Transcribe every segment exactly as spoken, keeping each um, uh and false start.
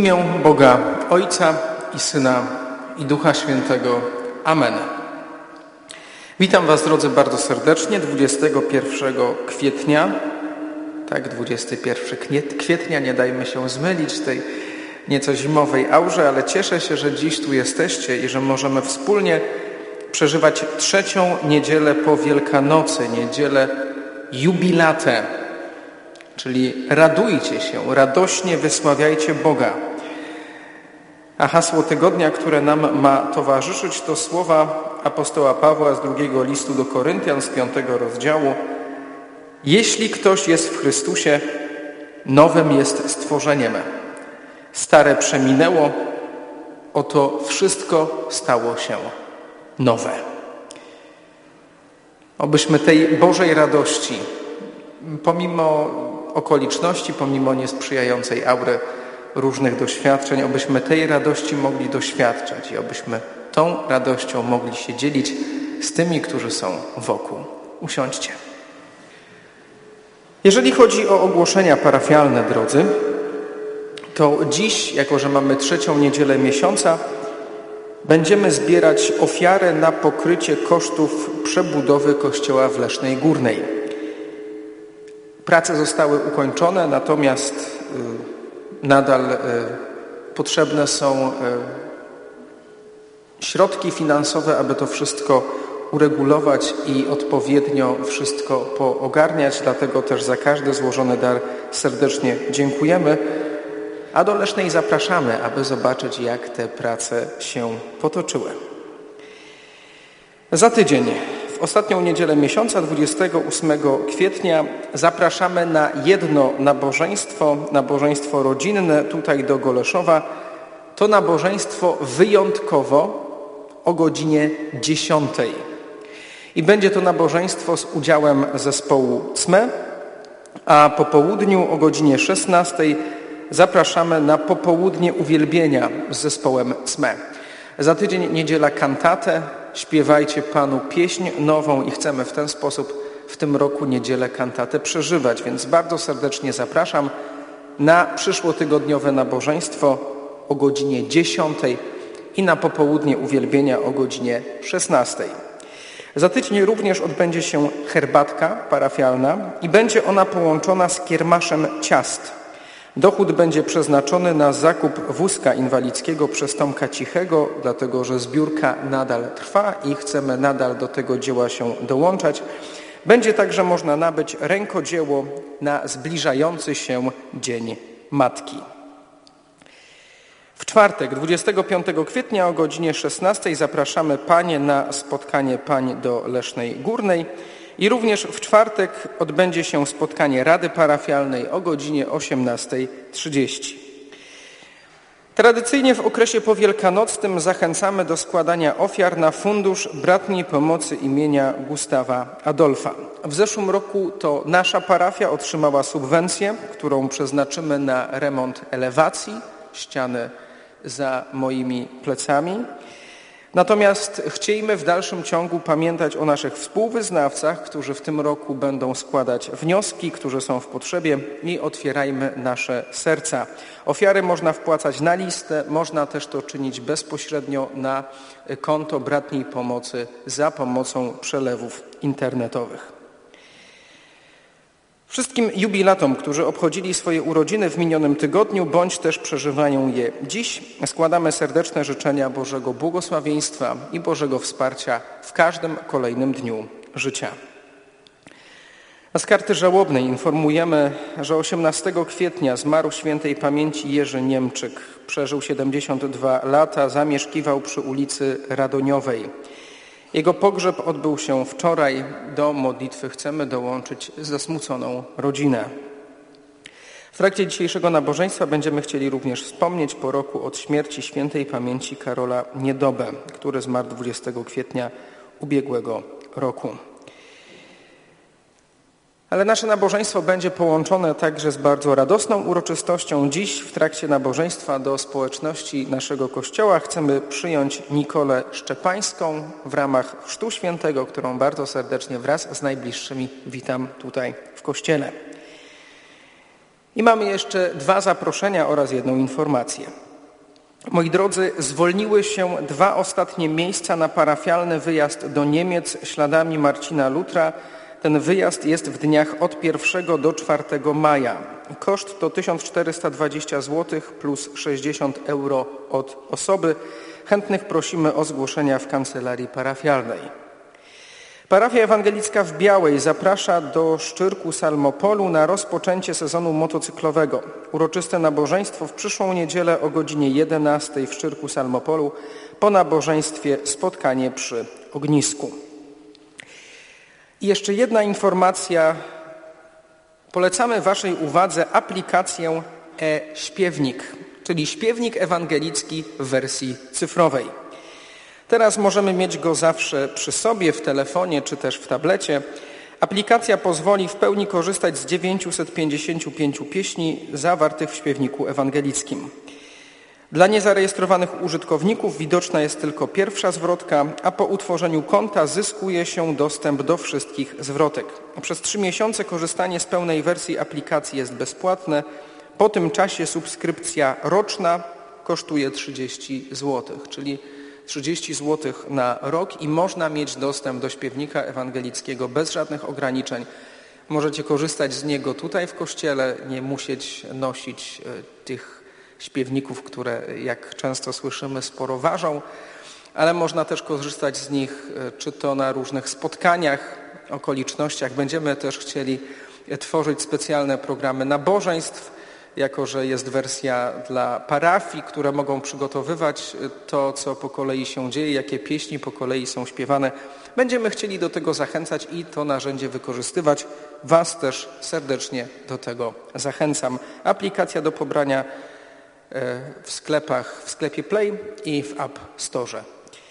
imię Boga Ojca i Syna i Ducha Świętego. Amen. Witam Was, drodzy, bardzo serdecznie dwudziestego pierwszego kwietnia. Tak, dwudziestego pierwszego kwietnia, nie dajmy się zmylić w tej nieco zimowej aurze, ale cieszę się, że dziś tu jesteście i że możemy wspólnie przeżywać trzecią niedzielę po Wielkanocy, niedzielę jubilatę, czyli radujcie się, radośnie wysławiajcie Boga. A hasło tygodnia, które nam ma towarzyszyć, to słowa apostoła Pawła z drugiego listu do Koryntian z piątego rozdziału. Jeśli ktoś jest w Chrystusie, nowym jest stworzeniem. Stare przeminęło, oto wszystko stało się nowe. Obyśmy tej Bożej radości, pomimo okoliczności, pomimo niesprzyjającej aury różnych doświadczeń, obyśmy tej radości mogli doświadczać i obyśmy tą radością mogli się dzielić z tymi, którzy są wokół. Usiądźcie. Jeżeli chodzi o ogłoszenia parafialne, drodzy, to dziś, jako że mamy trzecią niedzielę miesiąca, będziemy zbierać ofiarę na pokrycie kosztów przebudowy kościoła w Lesznej Górnej. Prace zostały ukończone, natomiast nadal potrzebne są środki finansowe, aby to wszystko uregulować i odpowiednio wszystko poogarniać. Dlatego też za każdy złożony dar serdecznie dziękujemy. A do Lesznej zapraszamy, aby zobaczyć, jak te prace się potoczyły. Za tydzień, w ostatnią niedzielę miesiąca, dwudziestego ósmego kwietnia, zapraszamy na jedno nabożeństwo, nabożeństwo rodzinne tutaj do Goleszowa. To nabożeństwo wyjątkowo o godzinie dziesiątej. I będzie to nabożeństwo z udziałem zespołu C M E, a po południu o godzinie szesnastej zapraszamy na popołudnie uwielbienia z zespołem C M E. Za tydzień niedziela kantatę, śpiewajcie Panu pieśń nową i chcemy w ten sposób w tym roku niedzielę kantatę przeżywać, więc bardzo serdecznie zapraszam na przyszłotygodniowe nabożeństwo o godzinie dziesiątej i na popołudnie uwielbienia o godzinie szesnastej. Za tydzień również odbędzie się herbatka parafialna i będzie ona połączona z kiermaszem ciast. Dochód będzie przeznaczony na zakup wózka inwalidzkiego przez Tomka Cichego, dlatego że zbiórka nadal trwa i chcemy nadal do tego dzieła się dołączać. Będzie także można nabyć rękodzieło na zbliżający się Dzień Matki. W czwartek, dwudziestego piątego kwietnia o godzinie szesnastej zapraszamy panie na spotkanie pań do Lesznej Górnej i również w czwartek odbędzie się spotkanie Rady Parafialnej o godzinie osiemnastej trzydzieści. Tradycyjnie w okresie powielkanocnym zachęcamy do składania ofiar na Fundusz Bratniej Pomocy imienia Gustawa Adolfa. W zeszłym roku to nasza parafia otrzymała subwencję, którą przeznaczymy na remont elewacji, ściany za moimi plecami. Natomiast chcielibyśmy w dalszym ciągu pamiętać o naszych współwyznawcach, którzy w tym roku będą składać wnioski, którzy są w potrzebie i otwierajmy nasze serca. Ofiary można wpłacać na listę, można też to czynić bezpośrednio na konto Bratniej Pomocy za pomocą przelewów internetowych. Wszystkim jubilatom, którzy obchodzili swoje urodziny w minionym tygodniu, bądź też przeżywają je dziś, składamy serdeczne życzenia Bożego błogosławieństwa i Bożego wsparcia w każdym kolejnym dniu życia. A z karty żałobnej informujemy, że osiemnastego kwietnia zmarł świętej pamięci Jerzy Niemczyk. Przeżył siedemdziesiąt dwa lata, zamieszkiwał przy ulicy Radoniowej. Jego pogrzeb odbył się wczoraj. Do modlitwy chcemy dołączyć zasmuconą rodzinę. W trakcie dzisiejszego nabożeństwa będziemy chcieli również wspomnieć po roku od śmierci świętej pamięci Karola Niedobę, który zmarł dwudziestego kwietnia ubiegłego roku. Ale nasze nabożeństwo będzie połączone także z bardzo radosną uroczystością. Dziś w trakcie nabożeństwa do społeczności naszego Kościoła chcemy przyjąć Nikolę Szczepańską w ramach Chrztu Świętego, którą bardzo serdecznie wraz z najbliższymi witam tutaj w Kościele. I mamy jeszcze dwa zaproszenia oraz jedną informację. Moi drodzy, zwolniły się dwa ostatnie miejsca na parafialny wyjazd do Niemiec śladami Marcina Lutra. Ten wyjazd jest w dniach od pierwszego do czwartego maja. Koszt to tysiąc czterysta dwadzieścia złotych plus sześćdziesiąt euro od osoby. Chętnych prosimy o zgłoszenia w kancelarii parafialnej. Parafia Ewangelicka w Białej zaprasza do Szczyrku Salmopolu na rozpoczęcie sezonu motocyklowego. Uroczyste nabożeństwo w przyszłą niedzielę o godzinie jedenastej w Szczyrku Salmopolu. Po nabożeństwie spotkanie przy ognisku. I jeszcze jedna informacja. Polecamy Waszej uwadze aplikację e-Śpiewnik, czyli śpiewnik ewangelicki w wersji cyfrowej. Teraz możemy mieć go zawsze przy sobie, w telefonie czy też w tablecie. Aplikacja pozwoli w pełni korzystać z dziewięciuset pięćdziesięciu pięciu pieśni zawartych w śpiewniku ewangelickim. Dla niezarejestrowanych użytkowników widoczna jest tylko pierwsza zwrotka, a po utworzeniu konta zyskuje się dostęp do wszystkich zwrotek. Przez trzy miesiące korzystanie z pełnej wersji aplikacji jest bezpłatne. Po tym czasie subskrypcja roczna kosztuje trzydzieści złotych, czyli trzydzieści złotych na rok i można mieć dostęp do śpiewnika ewangelickiego bez żadnych ograniczeń. Możecie korzystać z niego tutaj w kościele, nie musieć nosić tych śpiewników, które, jak często słyszymy, sporo ważą, ale można też korzystać z nich czy to na różnych spotkaniach, okolicznościach. Będziemy też chcieli tworzyć specjalne programy nabożeństw, jako że jest wersja dla parafii, które mogą przygotowywać to, co po kolei się dzieje, jakie pieśni po kolei są śpiewane. Będziemy chcieli do tego zachęcać i to narzędzie wykorzystywać. Was też serdecznie do tego zachęcam. Aplikacja do pobrania w sklepach, w sklepie Play i w App Store.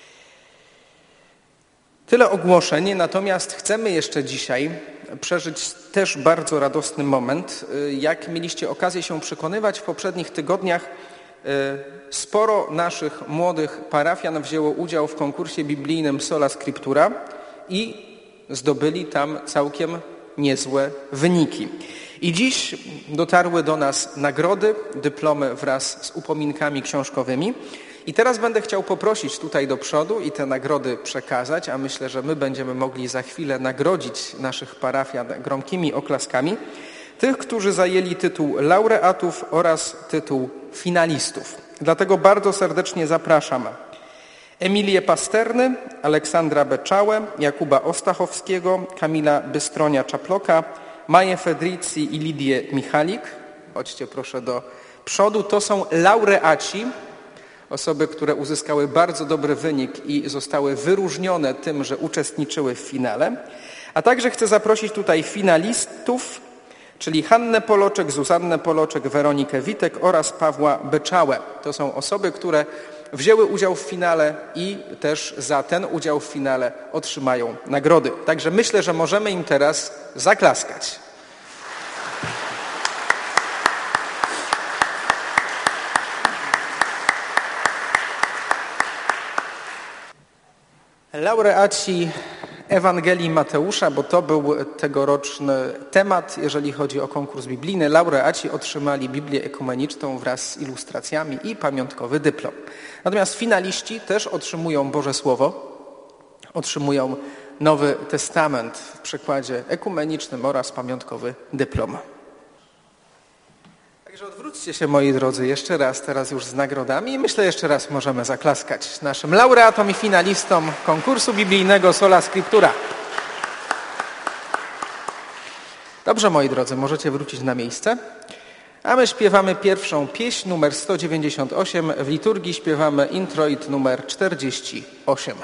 Tyle ogłoszeń, natomiast chcemy jeszcze dzisiaj przeżyć też bardzo radosny moment. Jak mieliście okazję się przekonywać, w poprzednich tygodniach sporo naszych młodych parafian wzięło udział w konkursie biblijnym Sola Scriptura i zdobyli tam całkiem niezłe wyniki. I dziś dotarły do nas nagrody, dyplomy wraz z upominkami książkowymi. I teraz będę chciał poprosić tutaj do przodu i te nagrody przekazać, a myślę, że my będziemy mogli za chwilę nagrodzić naszych parafian gromkimi oklaskami, tych, którzy zajęli tytuł laureatów oraz tytuł finalistów. Dlatego bardzo serdecznie zapraszam Emilię Pasterny, Aleksandra Beczałę, Jakuba Ostachowskiego, Kamila Bystronia-Czaploka, Maję Fedrici i Lidię Michalik. Chodźcie proszę do przodu. To są laureaci, osoby, które uzyskały bardzo dobry wynik i zostały wyróżnione tym, że uczestniczyły w finale. A także chcę zaprosić tutaj finalistów, czyli Hannę Poloczek, Zuzannę Poloczek, Weronikę Witek oraz Pawła Beczałę. To są osoby, które wzięły udział w finale i też za ten udział w finale otrzymają nagrody. Także myślę, że możemy im teraz zaklaskać. Laureaci Ewangelii Mateusza, bo to był tegoroczny temat, jeżeli chodzi o konkurs biblijny. Laureaci otrzymali Biblię ekumeniczną wraz z ilustracjami i pamiątkowy dyplom. Natomiast finaliści też otrzymują Boże Słowo, otrzymują Nowy Testament w przekładzie ekumenicznym oraz pamiątkowy dyplom. Także odwróćcie się, moi drodzy, jeszcze raz, teraz już z nagrodami i myślę, jeszcze raz możemy zaklaskać naszym laureatom i finalistom konkursu biblijnego Sola Scriptura. Dobrze, moi drodzy, możecie wrócić na miejsce, a my śpiewamy pierwszą pieśń, numer sto dziewięćdziesiąt osiem. W liturgii śpiewamy introit numer czterdzieści osiem.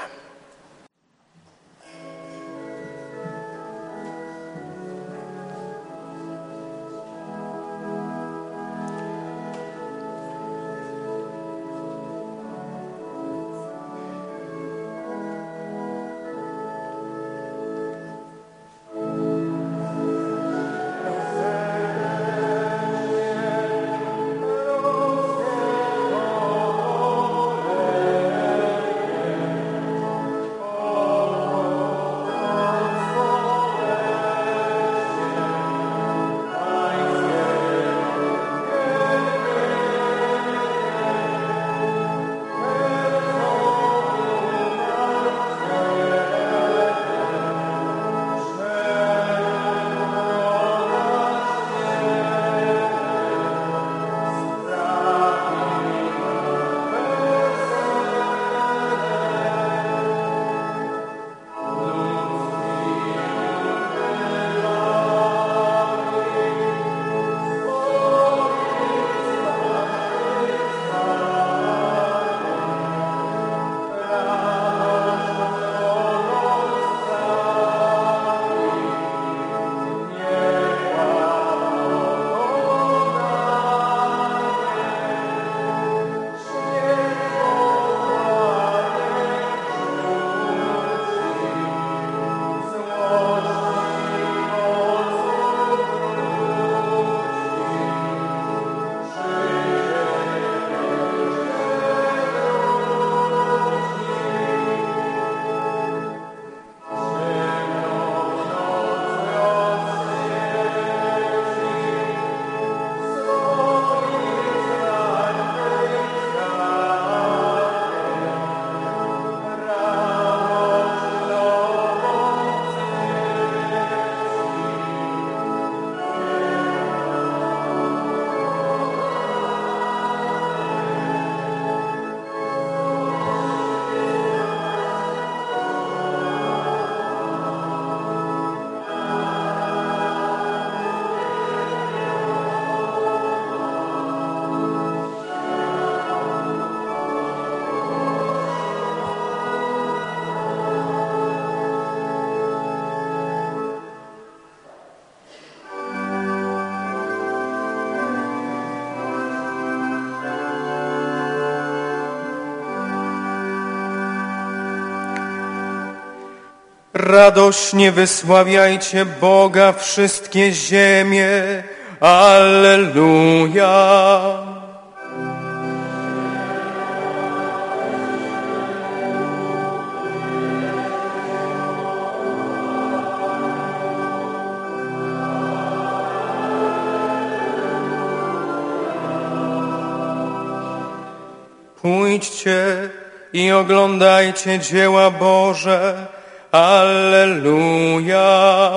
Radośnie wysławiajcie Boga wszystkie ziemie. Alleluja. Pójdźcie i oglądajcie dzieła Boże. Alleluja.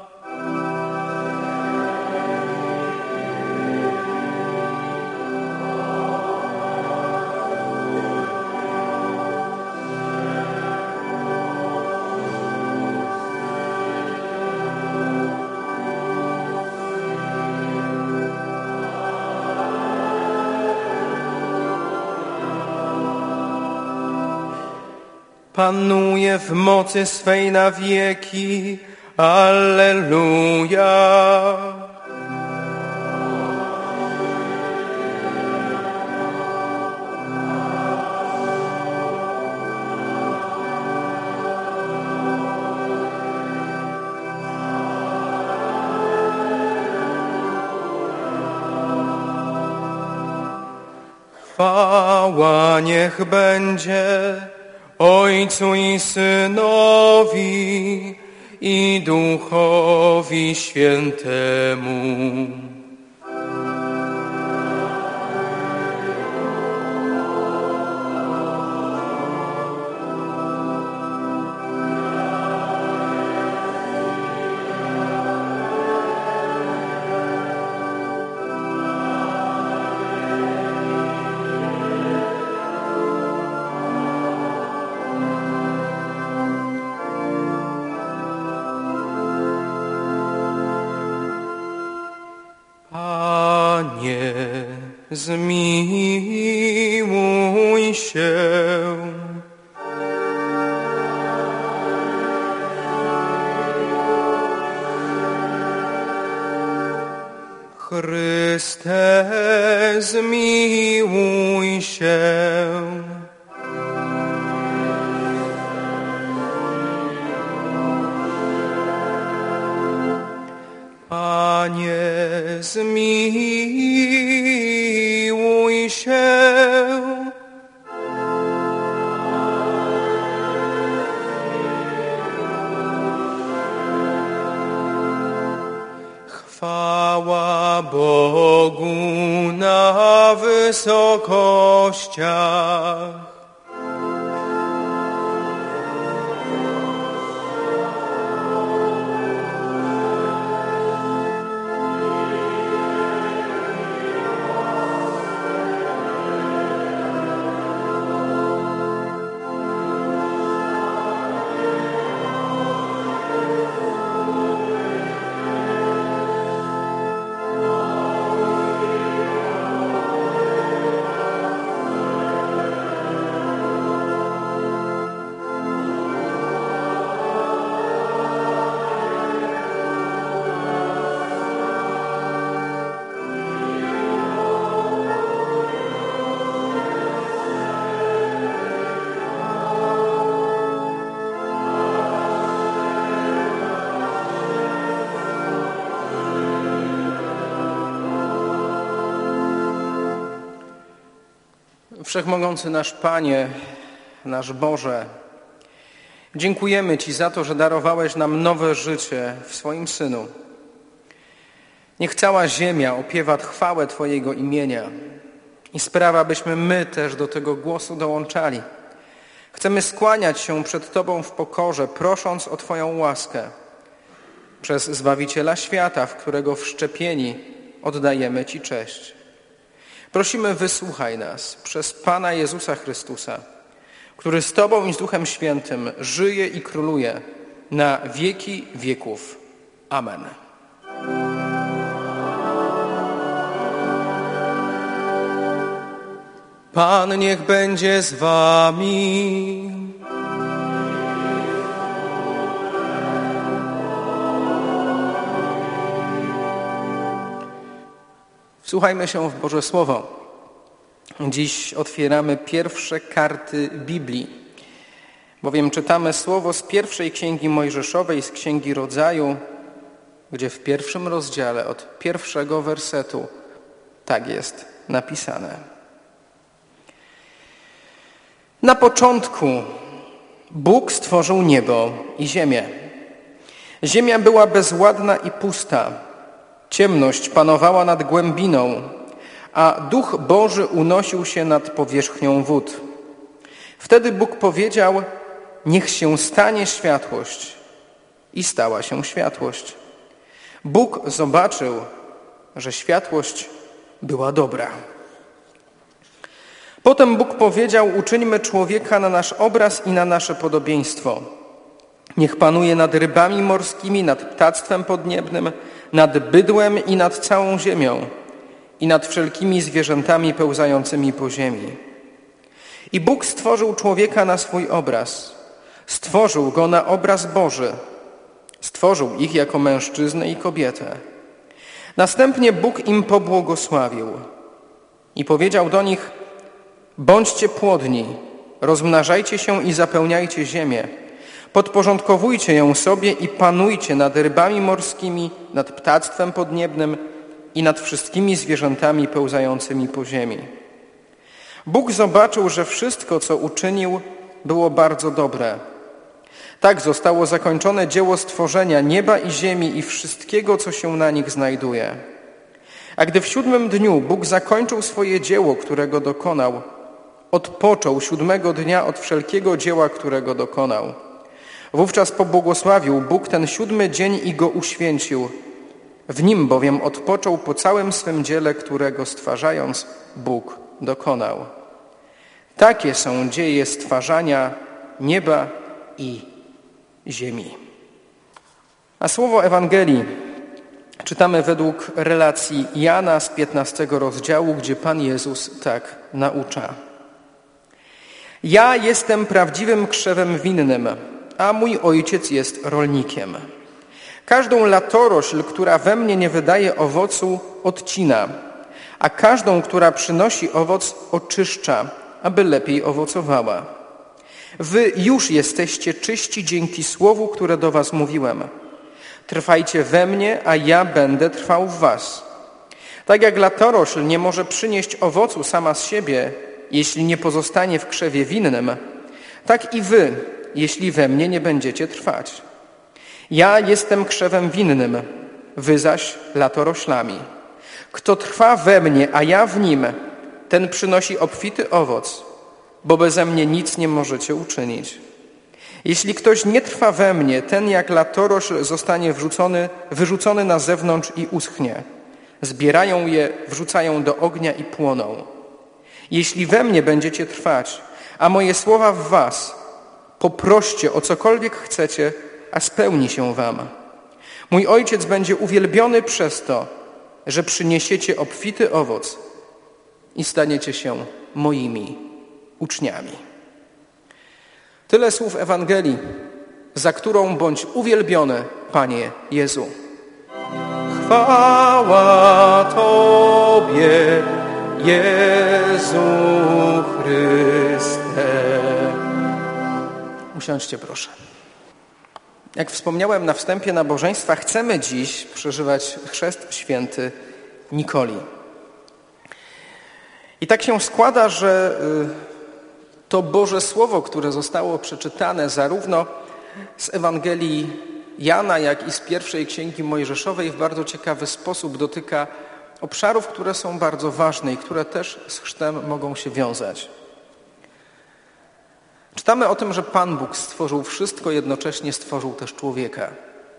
Panuje w mocy swej na wieki. Alleluja. Chwała niech będzie Ojcu i Synowi i Duchowi Świętemu. Panie, zmiłuj się. Chryste, zmiłuj się. Panie, zmiłuj się. Chwała Bogu na wysokościach. Wszechmogący nasz Panie, nasz Boże, dziękujemy Ci za to, że darowałeś nam nowe życie w swoim Synu. Niech cała ziemia opiewa chwałę Twojego imienia i sprawa, byśmy my też do tego głosu dołączali. Chcemy skłaniać się przed Tobą w pokorze, prosząc o Twoją łaskę. Przez Zbawiciela świata, w którego wszczepieni oddajemy Ci cześć. Prosimy, wysłuchaj nas przez Pana Jezusa Chrystusa, który z Tobą i z Duchem Świętym żyje i króluje na wieki wieków. Amen. Pan niech będzie z wami. Wsłuchajmy się w Boże Słowo. Dziś otwieramy pierwsze karty Biblii. Bowiem czytamy słowo z pierwszej Księgi Mojżeszowej, z Księgi Rodzaju, gdzie w pierwszym rozdziale od pierwszego wersetu tak jest napisane. Na początku Bóg stworzył niebo i ziemię. Ziemia była bezładna i pusta. Ciemność panowała nad głębiną, a Duch Boży unosił się nad powierzchnią wód. Wtedy Bóg powiedział: niech się stanie światłość. I stała się światłość. Bóg zobaczył, że światłość była dobra. Potem Bóg powiedział: uczyńmy człowieka na nasz obraz i na nasze podobieństwo. Niech panuje nad rybami morskimi, nad ptactwem podniebnym, nad bydłem i nad całą ziemią i nad wszelkimi zwierzętami pełzającymi po ziemi. I Bóg stworzył człowieka na swój obraz. Stworzył go na obraz Boży. Stworzył ich jako mężczyznę i kobietę. Następnie Bóg im pobłogosławił i powiedział do nich: bądźcie płodni, rozmnażajcie się i zapełniajcie ziemię. Podporządkowujcie ją sobie i panujcie nad rybami morskimi, nad ptactwem podniebnym i nad wszystkimi zwierzętami pełzającymi po ziemi. Bóg zobaczył, że wszystko, co uczynił, było bardzo dobre. Tak zostało zakończone dzieło stworzenia nieba i ziemi i wszystkiego, co się na nich znajduje. A gdy w siódmym dniu Bóg zakończył swoje dzieło, którego dokonał, odpoczął siódmego dnia od wszelkiego dzieła, którego dokonał. Wówczas pobłogosławił Bóg ten siódmy dzień i go uświęcił. W nim bowiem odpoczął po całym swym dziele, którego stwarzając Bóg dokonał. Takie są dzieje stwarzania nieba i ziemi. A słowo Ewangelii czytamy według relacji Jana z piętnastego rozdziału, gdzie Pan Jezus tak naucza. Ja jestem prawdziwym krzewem winnym, a mój Ojciec jest rolnikiem. Każdą latorośl, która we mnie nie wydaje owocu, odcina, a każdą, która przynosi owoc, oczyszcza, aby lepiej owocowała. Wy już jesteście czyści dzięki słowu, które do was mówiłem. Trwajcie we mnie, a ja będę trwał w was. Tak jak latorośl nie może przynieść owocu sama z siebie, jeśli nie pozostanie w krzewie winnym, tak i wy, jeśli we mnie nie będziecie trwać. Ja jestem krzewem winnym, wy zaś latoroślami. Kto trwa we mnie, a ja w nim, ten przynosi obfity owoc, bo beze mnie nic nie możecie uczynić. Jeśli ktoś nie trwa we mnie, ten jak latorośl zostanie wrzucony, wyrzucony na zewnątrz i uschnie. Zbierają je, wrzucają do ognia i płoną. Jeśli we mnie będziecie trwać, a moje słowa w was, poproście o cokolwiek chcecie, a spełni się wam. Mój Ojciec będzie uwielbiony przez to, że przyniesiecie obfity owoc i staniecie się moimi uczniami. Tyle słów Ewangelii, za którą bądź uwielbiony, Panie Jezu. Chwała Tobie, Jezu Chryste. Usiądźcie proszę. Jak wspomniałem na wstępie nabożeństwa, chcemy dziś przeżywać chrzest święty Nikoli. I tak się składa, że to Boże Słowo, które zostało przeczytane zarówno z Ewangelii Jana, jak i z pierwszej Księgi Mojżeszowej, w bardzo ciekawy sposób dotyka obszarów, które są bardzo ważne i które też z chrztem mogą się wiązać. Czytamy o tym, że Pan Bóg stworzył wszystko, jednocześnie stworzył też człowieka.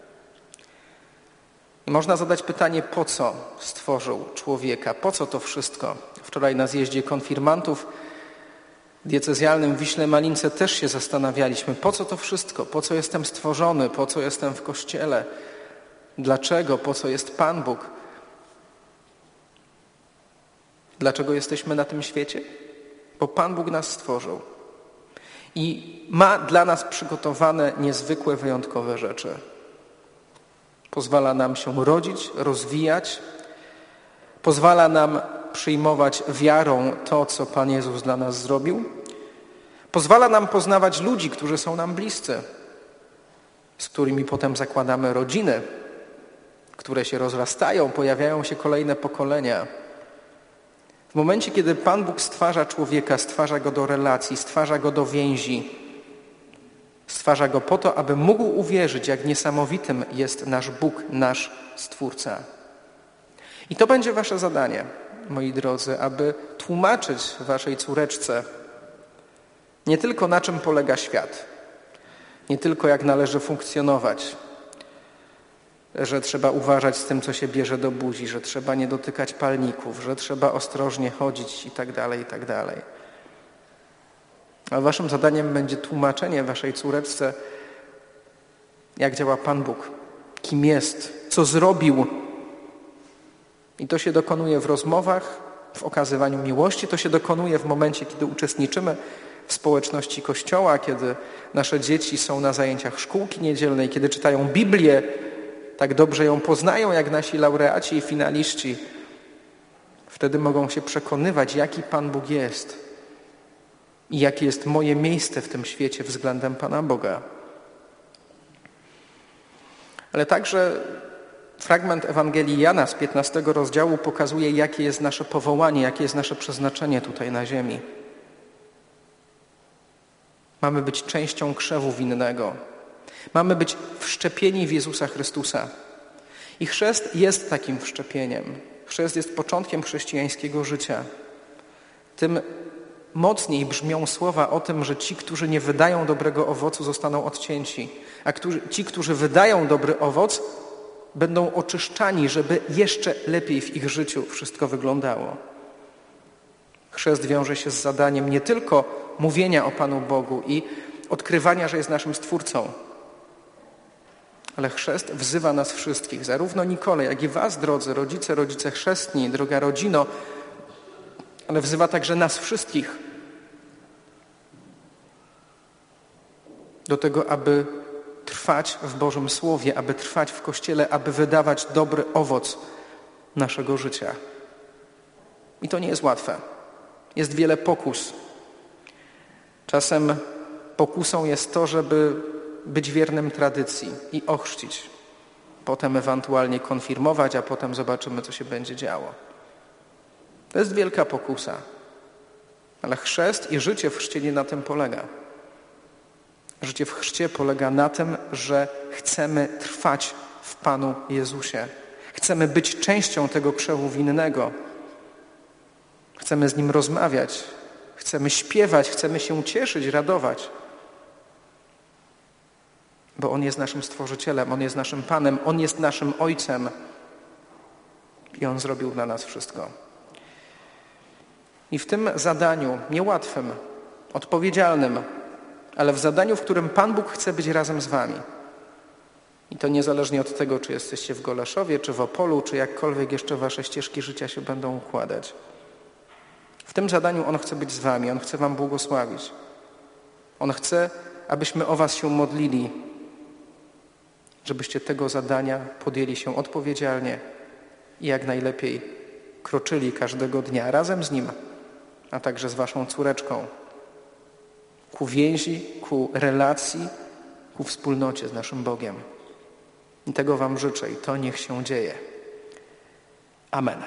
I można zadać pytanie, po co stworzył człowieka? Po co to wszystko? Wczoraj na zjeździe konfirmantów diecezjalnym w Wiśle Malince też się zastanawialiśmy, po co to wszystko? Po co jestem stworzony? Po co jestem w Kościele? Dlaczego? Po co jest Pan Bóg? Dlaczego jesteśmy na tym świecie? Bo Pan Bóg nas stworzył. I ma dla nas przygotowane niezwykłe, wyjątkowe rzeczy. Pozwala nam się rodzić, rozwijać. Pozwala nam przyjmować wiarą to, co Pan Jezus dla nas zrobił. Pozwala nam poznawać ludzi, którzy są nam bliscy, z którymi potem zakładamy rodziny, które się rozrastają, pojawiają się kolejne pokolenia. W momencie, kiedy Pan Bóg stwarza człowieka, stwarza go do relacji, stwarza go do więzi, stwarza go po to, aby mógł uwierzyć, jak niesamowitym jest nasz Bóg, nasz Stwórca. I to będzie wasze zadanie, moi drodzy, aby tłumaczyć waszej córeczce nie tylko na czym polega świat, nie tylko jak należy funkcjonować, że trzeba uważać z tym, co się bierze do buzi, że trzeba nie dotykać palników, że trzeba ostrożnie chodzić i tak dalej, i tak dalej. A waszym zadaniem będzie tłumaczenie waszej córeczce, jak działa Pan Bóg, kim jest, co zrobił. I to się dokonuje w rozmowach, w okazywaniu miłości, to się dokonuje w momencie, kiedy uczestniczymy w społeczności Kościoła, kiedy nasze dzieci są na zajęciach szkółki niedzielnej, kiedy czytają Biblię, tak dobrze ją poznają jak nasi laureaci i finaliści. Wtedy mogą się przekonywać, jaki Pan Bóg jest i jakie jest moje miejsce w tym świecie względem Pana Boga. Ale także fragment Ewangelii Jana z piętnastego rozdziału pokazuje, jakie jest nasze powołanie, jakie jest nasze przeznaczenie tutaj na ziemi. Mamy być częścią krzewu winnego. Mamy być wszczepieni w Jezusa Chrystusa. I chrzest jest takim wszczepieniem. Chrzest jest początkiem chrześcijańskiego życia. Tym mocniej brzmią słowa o tym, że ci, którzy nie wydają dobrego owocu, zostaną odcięci, a którzy, ci, którzy wydają dobry owoc, będą oczyszczani, żeby jeszcze lepiej w ich życiu wszystko wyglądało. Chrzest wiąże się z zadaniem nie tylko mówienia o Panu Bogu i odkrywania, że jest naszym Stwórcą, ale chrzest wzywa nas wszystkich, zarówno Nikolę, jak i was, drodzy rodzice, rodzice chrzestni, droga rodzino, ale wzywa także nas wszystkich do tego, aby trwać w Bożym Słowie, aby trwać w Kościele, aby wydawać dobry owoc naszego życia. I to nie jest łatwe. Jest wiele pokus. Czasem pokusą jest to, żeby być wiernym tradycji i ochrzcić. Potem ewentualnie konfirmować, a potem zobaczymy, co się będzie działo. To jest wielka pokusa. Ale chrzest i życie w chrzcie nie na tym polega. Życie w chrzcie polega na tym, że chcemy trwać w Panu Jezusie. Chcemy być częścią tego krzewu winnego. Chcemy z Nim rozmawiać. Chcemy śpiewać, chcemy się cieszyć, radować. Bo On jest naszym Stworzycielem, On jest naszym Panem, On jest naszym Ojcem. I On zrobił dla nas wszystko. I w tym zadaniu, niełatwym, odpowiedzialnym, ale w zadaniu, w którym Pan Bóg chce być razem z wami. I to niezależnie od tego, czy jesteście w Goleszowie, czy w Opolu, czy jakkolwiek jeszcze wasze ścieżki życia się będą układać. W tym zadaniu On chce być z wami, On chce wam błogosławić. On chce, abyśmy o was się modlili, żebyście tego zadania podjęli się odpowiedzialnie i jak najlepiej kroczyli każdego dnia razem z Nim, a także z waszą córeczką, ku więzi, ku relacji, ku wspólnocie z naszym Bogiem. I tego wam życzę i to niech się dzieje. Amen.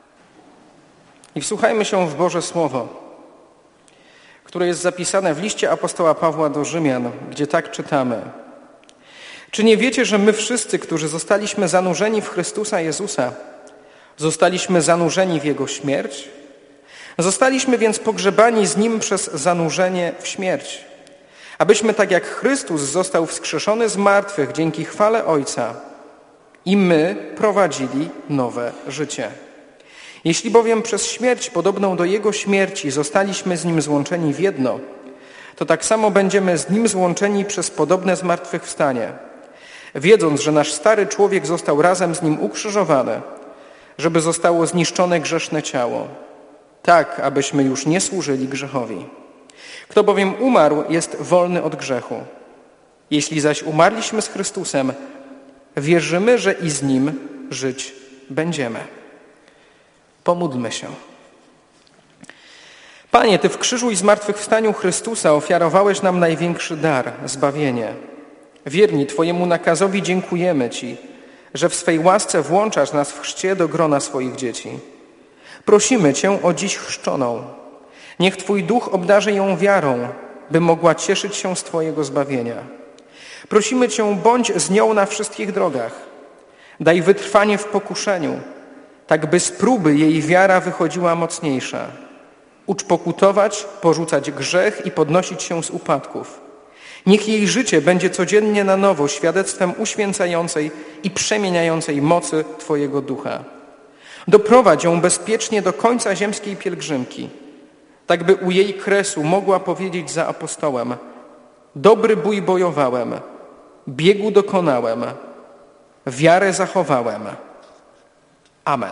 I wsłuchajmy się w Boże Słowo, które jest zapisane w liście apostoła Pawła do Rzymian, gdzie tak czytamy. Czy nie wiecie, że my wszyscy, którzy zostaliśmy zanurzeni w Chrystusa Jezusa, zostaliśmy zanurzeni w Jego śmierć? Zostaliśmy więc pogrzebani z Nim przez zanurzenie w śmierć, abyśmy tak jak Chrystus został wskrzeszony z martwych dzięki chwale Ojca i my prowadzili nowe życie. Jeśli bowiem przez śmierć podobną do Jego śmierci zostaliśmy z Nim złączeni w jedno, to tak samo będziemy z Nim złączeni przez podobne zmartwychwstanie, wiedząc, że nasz stary człowiek został razem z Nim ukrzyżowany, żeby zostało zniszczone grzeszne ciało, tak abyśmy już nie służyli grzechowi. Kto bowiem umarł, jest wolny od grzechu. Jeśli zaś umarliśmy z Chrystusem, wierzymy, że i z Nim żyć będziemy. Pomódlmy się. Panie, Ty w krzyżu i zmartwychwstaniu Chrystusa ofiarowałeś nam największy dar, zbawienie. Wierni Twojemu nakazowi dziękujemy Ci, że w swej łasce włączasz nas w chrzcie do grona swoich dzieci. Prosimy Cię o dziś chrzczoną. Niech Twój duch obdarzy ją wiarą, by mogła cieszyć się z Twojego zbawienia. Prosimy Cię, bądź z nią na wszystkich drogach. Daj wytrwanie w pokuszeniu, tak by z próby jej wiara wychodziła mocniejsza. Ucz pokutować, porzucać grzech i podnosić się z upadków. Niech jej życie będzie codziennie na nowo świadectwem uświęcającej i przemieniającej mocy Twojego ducha. Doprowadź ją bezpiecznie do końca ziemskiej pielgrzymki, tak by u jej kresu mogła powiedzieć za apostołem: dobry bój bojowałem, biegu dokonałem, wiarę zachowałem. Amen.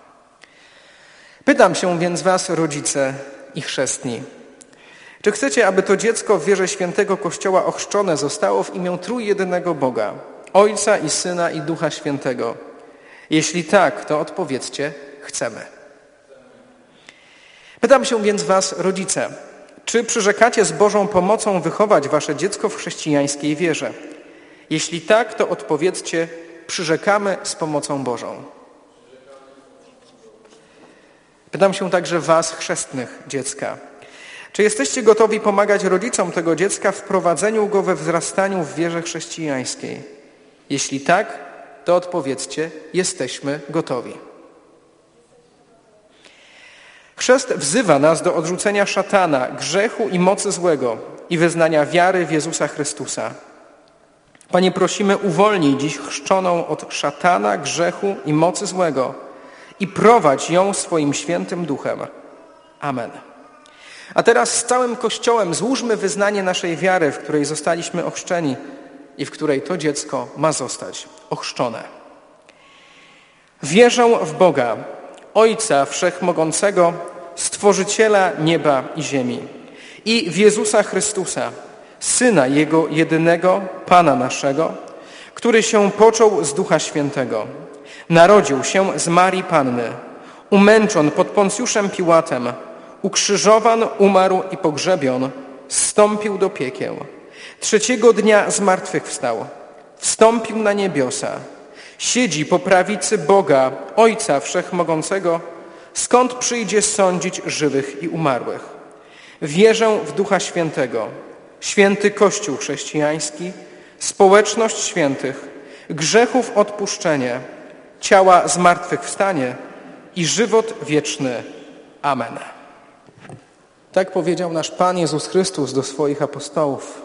Pytam się więc was, rodzice i chrzestni, czy chcecie, aby to dziecko w wierze świętego Kościoła ochrzczone zostało w imię trójjedynego Boga, Ojca i Syna i Ducha Świętego? Jeśli tak, to odpowiedzcie: chcemy. Pytam się więc was, rodzice, czy przyrzekacie z Bożą pomocą wychować wasze dziecko w chrześcijańskiej wierze? Jeśli tak, to odpowiedzcie: przyrzekamy z pomocą Bożą. Pytam się także was, chrzestnych dziecka. Czy jesteście gotowi pomagać rodzicom tego dziecka w prowadzeniu go we wzrastaniu w wierze chrześcijańskiej? Jeśli tak, to odpowiedzcie: jesteśmy gotowi. Chrzest wzywa nas do odrzucenia szatana, grzechu i mocy złego i wyznania wiary w Jezusa Chrystusa. Panie, prosimy, uwolnij dziś chrzczoną od szatana, grzechu i mocy złego i prowadź ją swoim świętym duchem. Amen. A teraz z całym Kościołem złóżmy wyznanie naszej wiary, w której zostaliśmy ochrzczeni i w której to dziecko ma zostać ochrzczone. Wierzę w Boga, Ojca Wszechmogącego, Stworzyciela nieba i ziemi, i w Jezusa Chrystusa, Syna Jego jedynego, Pana naszego, który się począł z Ducha Świętego. Narodził się z Marii Panny, umęczon pod Poncjuszem Piłatem, ukrzyżowan, umarł i pogrzebion, zstąpił do piekieł. Trzeciego dnia zmartwychwstał, wstąpił na niebiosa, siedzi po prawicy Boga, Ojca Wszechmogącego, skąd przyjdzie sądzić żywych i umarłych. Wierzę w Ducha Świętego, święty Kościół chrześcijański, społeczność świętych, grzechów odpuszczenie, ciała zmartwychwstanie i żywot wieczny. Amen. Tak powiedział nasz Pan Jezus Chrystus do swoich apostołów.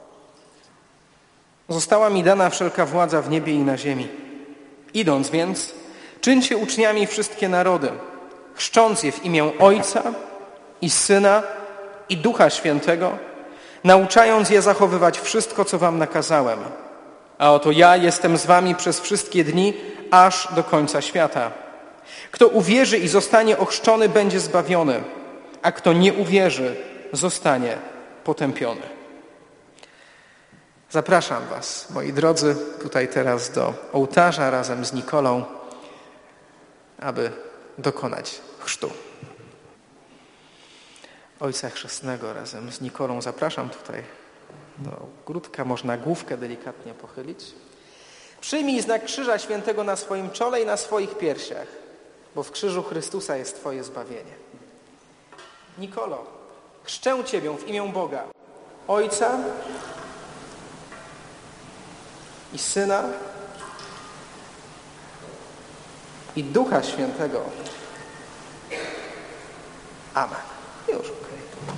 Została mi dana wszelka władza w niebie i na ziemi. Idąc więc, czyńcie uczniami wszystkie narody, chrzcząc je w imię Ojca i Syna i Ducha Świętego, nauczając je zachowywać wszystko, co wam nakazałem. A oto ja jestem z wami przez wszystkie dni, aż do końca świata. Kto uwierzy i zostanie ochrzczony, będzie zbawiony, a kto nie uwierzy, zostanie potępiony. Zapraszam was, moi drodzy, tutaj teraz do ołtarza razem z Nikolą, aby dokonać chrztu. Ojca Chrzestnego razem z Nikolą zapraszam tutaj do ogródka. Można główkę delikatnie pochylić. Przyjmij znak Krzyża Świętego na swoim czole i na swoich piersiach, bo w krzyżu Chrystusa jest twoje zbawienie. Nikolo, chrzczę ciebie w imię Boga, Ojca i Syna i Ducha Świętego. Amen. Już, okej. Okay.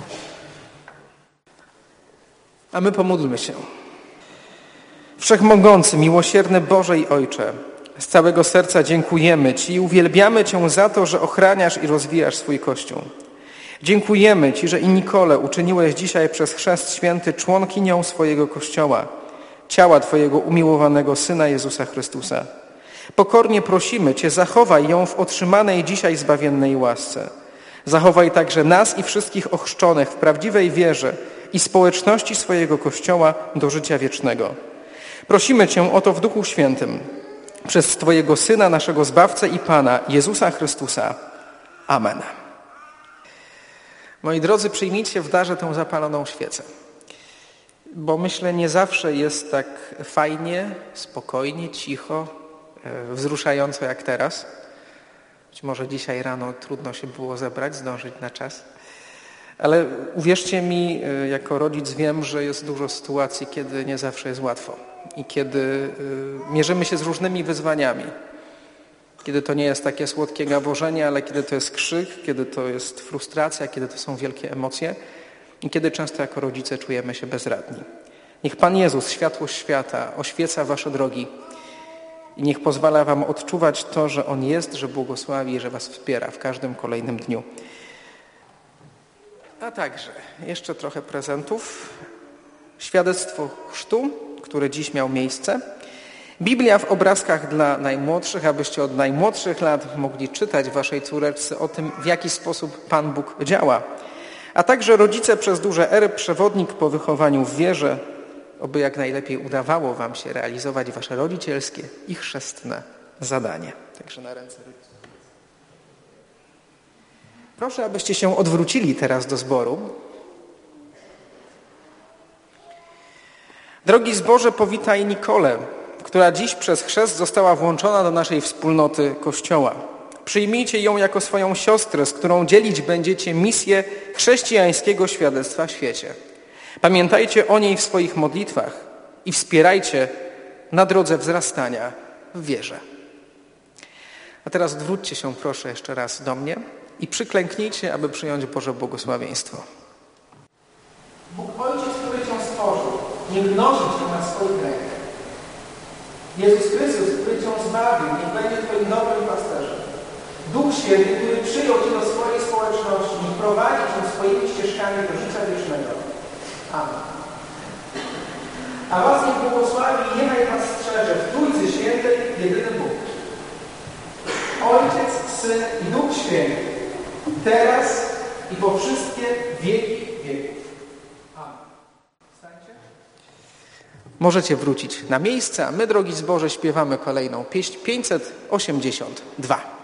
A my pomódlmy się. Wszechmogący, miłosierny Boże i Ojcze, z całego serca dziękujemy Ci i uwielbiamy Cię za to, że ochraniasz i rozwijasz swój Kościół. Dziękujemy Ci, że i Nikolę uczyniłeś dzisiaj przez chrzest święty członkinią swojego Kościoła, ciała Twojego umiłowanego Syna Jezusa Chrystusa. Pokornie prosimy Cię, zachowaj ją w otrzymanej dzisiaj zbawiennej łasce. Zachowaj także nas i wszystkich ochrzczonych w prawdziwej wierze i społeczności swojego Kościoła do życia wiecznego. Prosimy Cię o to w Duchu Świętym, przez Twojego Syna, naszego Zbawcę i Pana, Jezusa Chrystusa. Amen. Moi drodzy, przyjmijcie w darze tę zapaloną świecę, bo myślę, nie zawsze jest tak fajnie, spokojnie, cicho, wzruszająco jak teraz. Być może dzisiaj rano trudno się było zebrać, zdążyć na czas. Ale uwierzcie mi, jako rodzic wiem, że jest dużo sytuacji, kiedy nie zawsze jest łatwo i kiedy mierzymy się z różnymi wyzwaniami. Kiedy to nie jest takie słodkie gaworzenie, ale kiedy to jest krzyk, kiedy to jest frustracja, kiedy to są wielkie emocje i kiedy często jako rodzice czujemy się bezradni. Niech Pan Jezus, światłość świata, oświeca wasze drogi i niech pozwala wam odczuwać to, że On jest, że błogosławi i że was wspiera w każdym kolejnym dniu. A także jeszcze trochę prezentów. Świadectwo chrztu, które dziś miał miejsce. Biblia w obrazkach dla najmłodszych, abyście od najmłodszych lat mogli czytać waszej córeczce o tym, w jaki sposób Pan Bóg działa. A także rodzice przez duże R, przewodnik po wychowaniu w wierze, oby jak najlepiej udawało wam się realizować wasze rodzicielskie i chrzestne zadanie. Także na ręce rodziców. Proszę, abyście się odwrócili teraz do zboru. Drogi zborze, powitaj Nikolę, która dziś przez chrzest została włączona do naszej wspólnoty Kościoła. Przyjmijcie ją jako swoją siostrę, z którą dzielić będziecie misję chrześcijańskiego świadectwa w świecie. Pamiętajcie o niej w swoich modlitwach i wspierajcie na drodze wzrastania w wierze. A teraz odwróćcie się proszę jeszcze raz do mnie i przyklęknijcie, aby przyjąć Boże błogosławieństwo. Bóg Ojciec, który Cię stworzył, niech nosi Cię na swoich rękach. Jezus Chrystus, który Cię zbawił, niech będzie Twoim dobrym pasterzem. Duch Święty, który przyjął Cię do swojej społeczności, niech prowadzi Cię swoimi ścieżkami do życia wiecznego. Amen. A was niech błogosławi i niechaj was strzeże w Trójcy Świętej jedyny Bóg. Ojciec, Syn i Duch Święty, teraz i po wszystkie wieki wieków. Amen. Wstańcie. Możecie wrócić na miejsce, a my, drogi zborze, śpiewamy kolejną pieśń pięćset osiemdziesiąt dwa.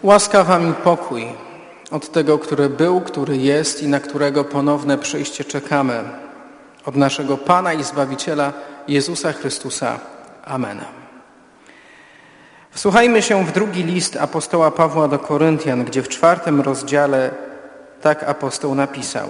Łaska wam i pokój od tego, który był, który jest i na którego ponowne przyjście czekamy. Od naszego Pana i Zbawiciela Jezusa Chrystusa. Amen. Wsłuchajmy się w drugi list apostoła Pawła do Koryntian, gdzie w czwartym rozdziale tak apostoł napisał.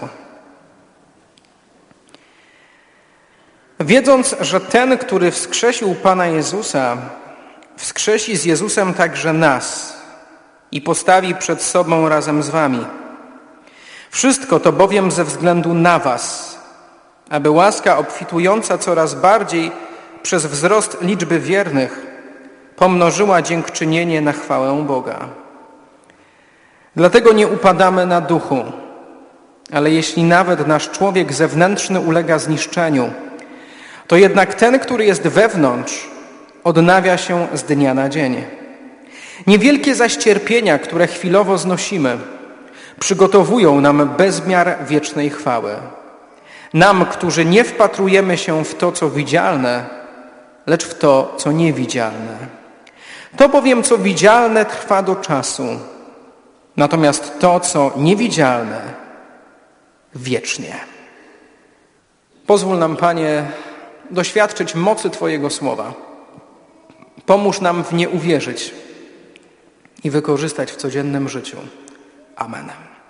Wiedząc, że ten, który wskrzesił Pana Jezusa, wskrzesi z Jezusem także nas i postawi przed sobą razem z wami. Wszystko to bowiem ze względu na was, aby łaska obfitująca coraz bardziej przez wzrost liczby wiernych pomnożyła dziękczynienie na chwałę Boga. Dlatego nie upadamy na duchu, ale jeśli nawet nasz człowiek zewnętrzny ulega zniszczeniu, to jednak ten, który jest wewnątrz, odnawia się z dnia na dzień. Niewielkie zaś cierpienia, które chwilowo znosimy, przygotowują nam bezmiar wiecznej chwały. Nam, którzy nie wpatrujemy się w to, co widzialne, lecz w to, co niewidzialne. To bowiem, co widzialne, trwa do czasu, natomiast to, co niewidzialne, wiecznie. Pozwól nam, Panie, doświadczyć mocy Twojego słowa. Pomóż nam w nie uwierzyć i wykorzystać w codziennym życiu. Amen.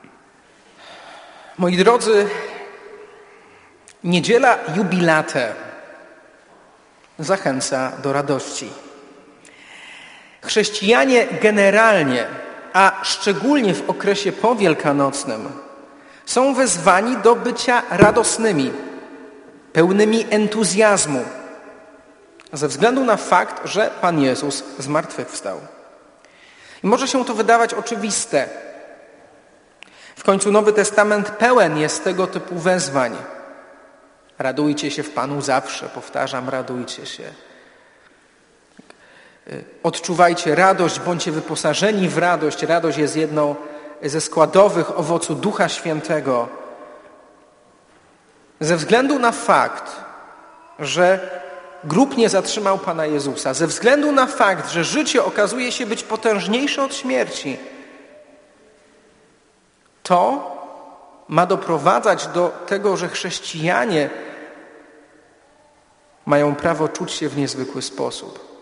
Moi drodzy, niedziela jubilate zachęca do radości. Chrześcijanie generalnie, a szczególnie w okresie powielkanocnym, są wezwani do bycia radosnymi, pełnymi entuzjazmu, ze względu na fakt, że Pan Jezus zmartwychwstał. I może się to wydawać oczywiste. W końcu Nowy Testament pełen jest tego typu wezwań. Radujcie się w Panu zawsze, powtarzam, radujcie się. Odczuwajcie radość, bądźcie wyposażeni w radość. Radość jest jedną ze składowych owocu Ducha Świętego. Ze względu na fakt, że grób nie zatrzymał Pana Jezusa, ze względu na fakt, że życie okazuje się być potężniejsze od śmierci, to ma doprowadzać do tego, że chrześcijanie mają prawo czuć się w niezwykły sposób.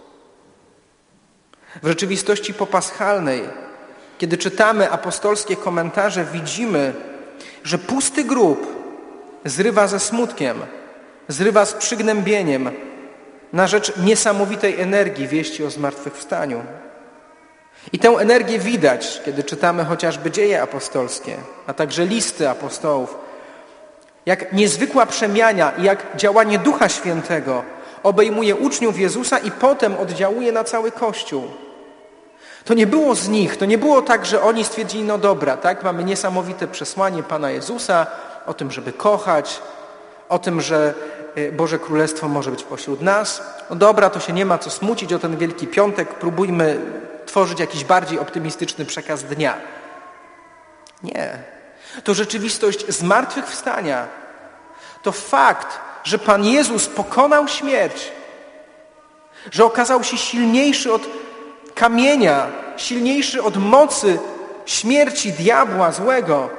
W rzeczywistości popaschalnej, kiedy czytamy apostolskie komentarze, widzimy, że pusty grób zrywa ze smutkiem, zrywa z przygnębieniem na rzecz niesamowitej energii wieści o zmartwychwstaniu. I tę energię widać, kiedy czytamy chociażby dzieje apostolskie, a także listy apostołów. Jak niezwykła przemiana i jak działanie Ducha Świętego obejmuje uczniów Jezusa i potem oddziałuje na cały Kościół. To nie było z nich, to nie było tak, że oni stwierdzili, no dobra, tak, mamy niesamowite przesłanie Pana Jezusa o tym, żeby kochać, o tym, że Boże Królestwo może być pośród nas. No dobra, to się nie ma co smucić o ten Wielki Piątek, próbujmy tworzyć jakiś bardziej optymistyczny przekaz dnia. Nie. To rzeczywistość zmartwychwstania. To fakt, że Pan Jezus pokonał śmierć, że okazał się silniejszy od kamienia, silniejszy od mocy śmierci diabła złego.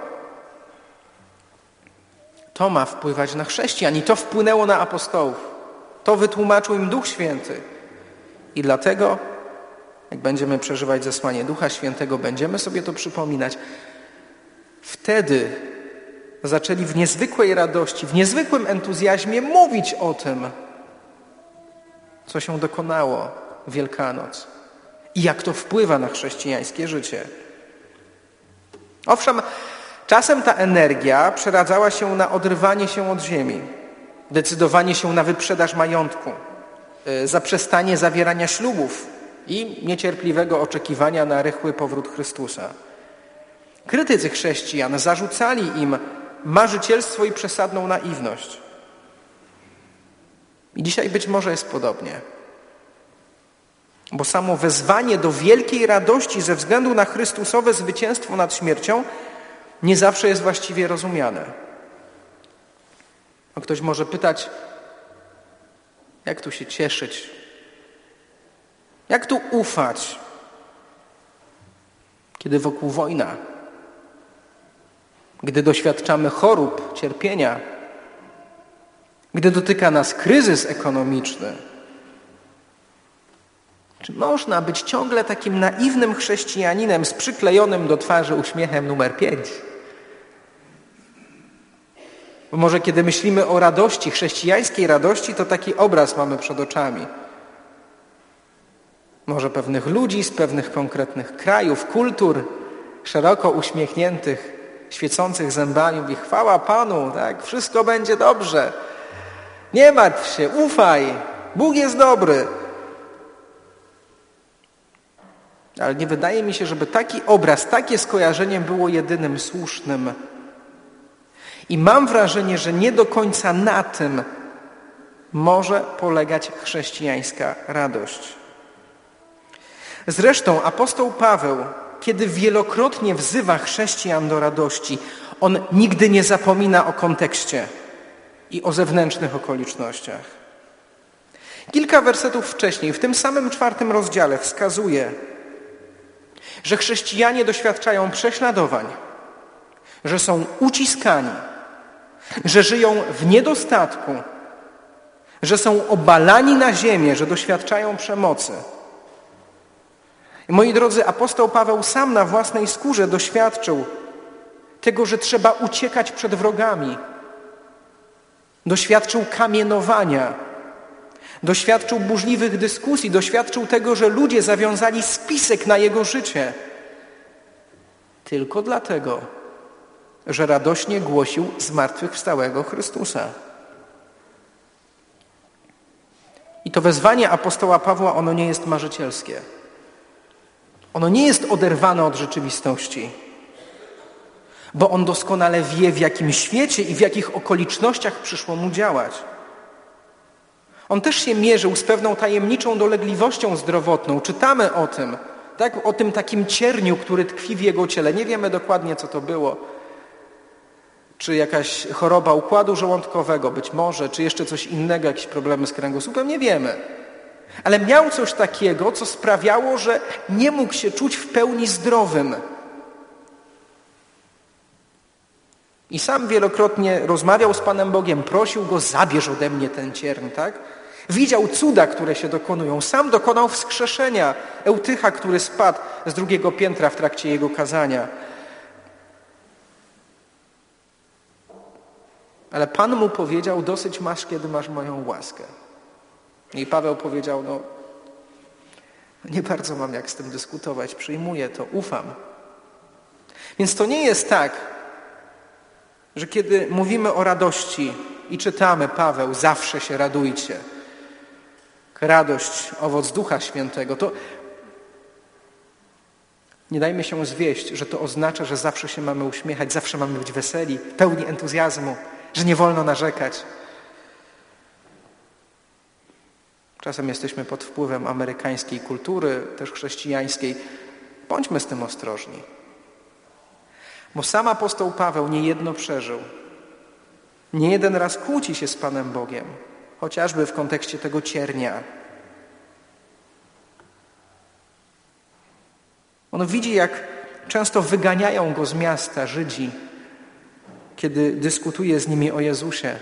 To ma wpływać na chrześcijan i to wpłynęło na apostołów. To wytłumaczył im Duch Święty. I dlatego, jak będziemy przeżywać zesłanie Ducha Świętego, będziemy sobie to przypominać. Wtedy zaczęli w niezwykłej radości, w niezwykłym entuzjazmie mówić o tym, co się dokonało w Wielkanoc i jak to wpływa na chrześcijańskie życie. Owszem, czasem ta energia przeradzała się na odrywanie się od ziemi, decydowanie się na wyprzedaż majątku, zaprzestanie zawierania ślubów i niecierpliwego oczekiwania na rychły powrót Chrystusa. Krytycy chrześcijan zarzucali im marzycielstwo i przesadną naiwność. I dzisiaj być może jest podobnie. Bo samo wezwanie do wielkiej radości ze względu na Chrystusowe zwycięstwo nad śmiercią nie zawsze jest właściwie rozumiane. A ktoś może pytać, jak tu się cieszyć? Jak tu ufać? kiedy wokół wojna, gdy doświadczamy chorób, cierpienia, gdy dotyka nas kryzys ekonomiczny. Czy można być ciągle takim naiwnym chrześcijaninem z przyklejonym do twarzy uśmiechem numer pięć? Bo może kiedy myślimy o radości, chrześcijańskiej radości, to taki obraz mamy przed oczami. Może pewnych ludzi z pewnych konkretnych krajów, kultur, szeroko uśmiechniętych, świecących zębami, mówi: chwała Panu, tak, wszystko będzie dobrze. Nie martw się, ufaj, Bóg jest dobry. Ale nie wydaje mi się, żeby taki obraz, takie skojarzenie było jedynym słusznym. I mam wrażenie, że nie do końca na tym może polegać chrześcijańska radość. Zresztą apostoł Paweł, kiedy wielokrotnie wzywa chrześcijan do radości, on nigdy nie zapomina o kontekście i o zewnętrznych okolicznościach. Kilka wersetów wcześniej, w tym samym czwartym rozdziale, wskazuje, że chrześcijanie doświadczają prześladowań, że są uciskani, że żyją w niedostatku, że są obalani na ziemię, że doświadczają przemocy. I moi drodzy, apostoł Paweł sam na własnej skórze doświadczył tego, że trzeba uciekać przed wrogami. Doświadczył kamienowania, doświadczył burzliwych dyskusji, doświadczył tego, że ludzie zawiązali spisek na jego życie. Tylko dlatego, że radośnie głosił zmartwychwstałego Chrystusa. I to wezwanie apostoła Pawła, ono nie jest marzycielskie. Ono nie jest oderwane od rzeczywistości, bo on doskonale wie, w jakim świecie i w jakich okolicznościach przyszło mu działać. On też się mierzył z pewną tajemniczą dolegliwością zdrowotną. Czytamy o tym, tak? O tym takim cierniu, który tkwi w jego ciele. Nie wiemy dokładnie, co to było. Czy jakaś choroba układu żołądkowego, być może, czy jeszcze coś innego, jakieś problemy z kręgosłupem, nie wiemy. Ale miał coś takiego, co sprawiało, że nie mógł się czuć w pełni zdrowym. I sam wielokrotnie rozmawiał z Panem Bogiem, prosił Go: zabierz ode mnie ten cierń, tak? Widział cuda, które się dokonują. Sam dokonał wskrzeszenia Eutycha, który spadł z drugiego piętra w trakcie jego kazania. Ale Pan mu powiedział: dosyć masz, kiedy masz moją łaskę. I Paweł powiedział: no nie bardzo mam jak z tym dyskutować, przyjmuję to, ufam. Więc to nie jest tak, że kiedy mówimy o radości i czytamy: Paweł, zawsze się radujcie, radość, owoc Ducha Świętego, to nie dajmy się zwieść, że to oznacza, że zawsze się mamy uśmiechać, zawsze mamy być weseli, pełni entuzjazmu, że nie wolno narzekać. Czasem jesteśmy pod wpływem amerykańskiej kultury, też chrześcijańskiej. Bądźmy z tym ostrożni. Bo sam apostoł Paweł niejedno przeżył. Nie jeden raz kłóci się z Panem Bogiem, chociażby w kontekście tego ciernia. On widzi, jak często wyganiają go z miasta Żydzi, kiedy dyskutuje z nimi o Jezusie.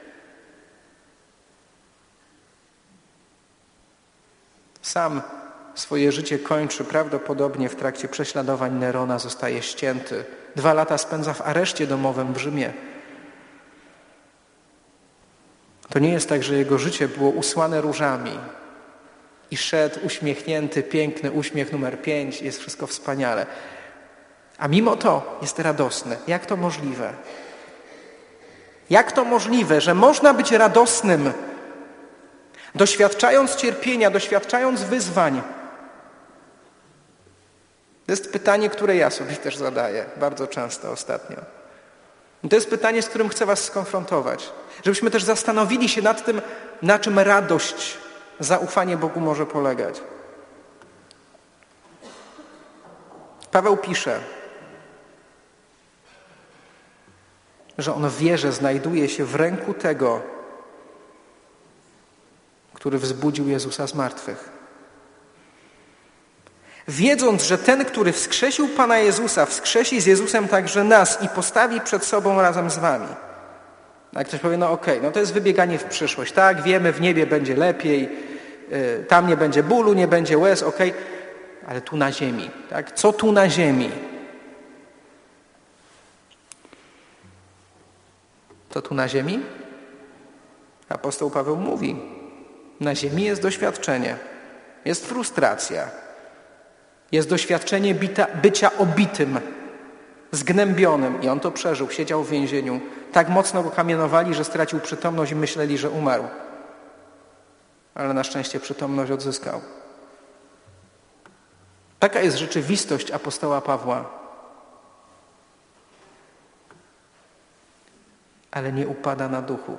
Sam swoje życie kończy prawdopodobnie w trakcie prześladowań Nerona, zostaje ścięty. Dwa lata spędza w areszcie domowym w Rzymie. To nie jest tak, że jego życie było usłane różami i szedł uśmiechnięty, piękny uśmiech numer pięć, jest wszystko wspaniale. A mimo to jest radosny. Jak to możliwe? Jak to możliwe, że można być radosnym, doświadczając cierpienia, doświadczając wyzwań? To jest pytanie, które ja sobie też zadaję bardzo często ostatnio. I to jest pytanie, z którym chcę was skonfrontować. Żebyśmy też zastanowili się nad tym, na czym radość, zaufanie Bogu może polegać. Paweł pisze, że on wie, że znajduje się w ręku tego, który wzbudził Jezusa z martwych. Wiedząc, że ten, który wskrzesił Pana Jezusa, wskrzesi z Jezusem także nas i postawi przed sobą razem z wami. A ktoś powie, no okej, okay, no to jest wybieganie w przyszłość. Tak, wiemy, w niebie będzie lepiej, yy, tam nie będzie bólu, nie będzie łez, okej, okay, ale tu na ziemi, tak? Co tu na ziemi? Co tu na ziemi? Apostoł Paweł mówi, na ziemi jest doświadczenie, jest frustracja, jest doświadczenie bita, bycia obitym, zgnębionym. I on to przeżył, siedział w więzieniu. Tak mocno go kamienowali, że stracił przytomność i myśleli, że umarł. Ale na szczęście przytomność odzyskał. Taka jest rzeczywistość apostoła Pawła. Ale nie upada na duchu.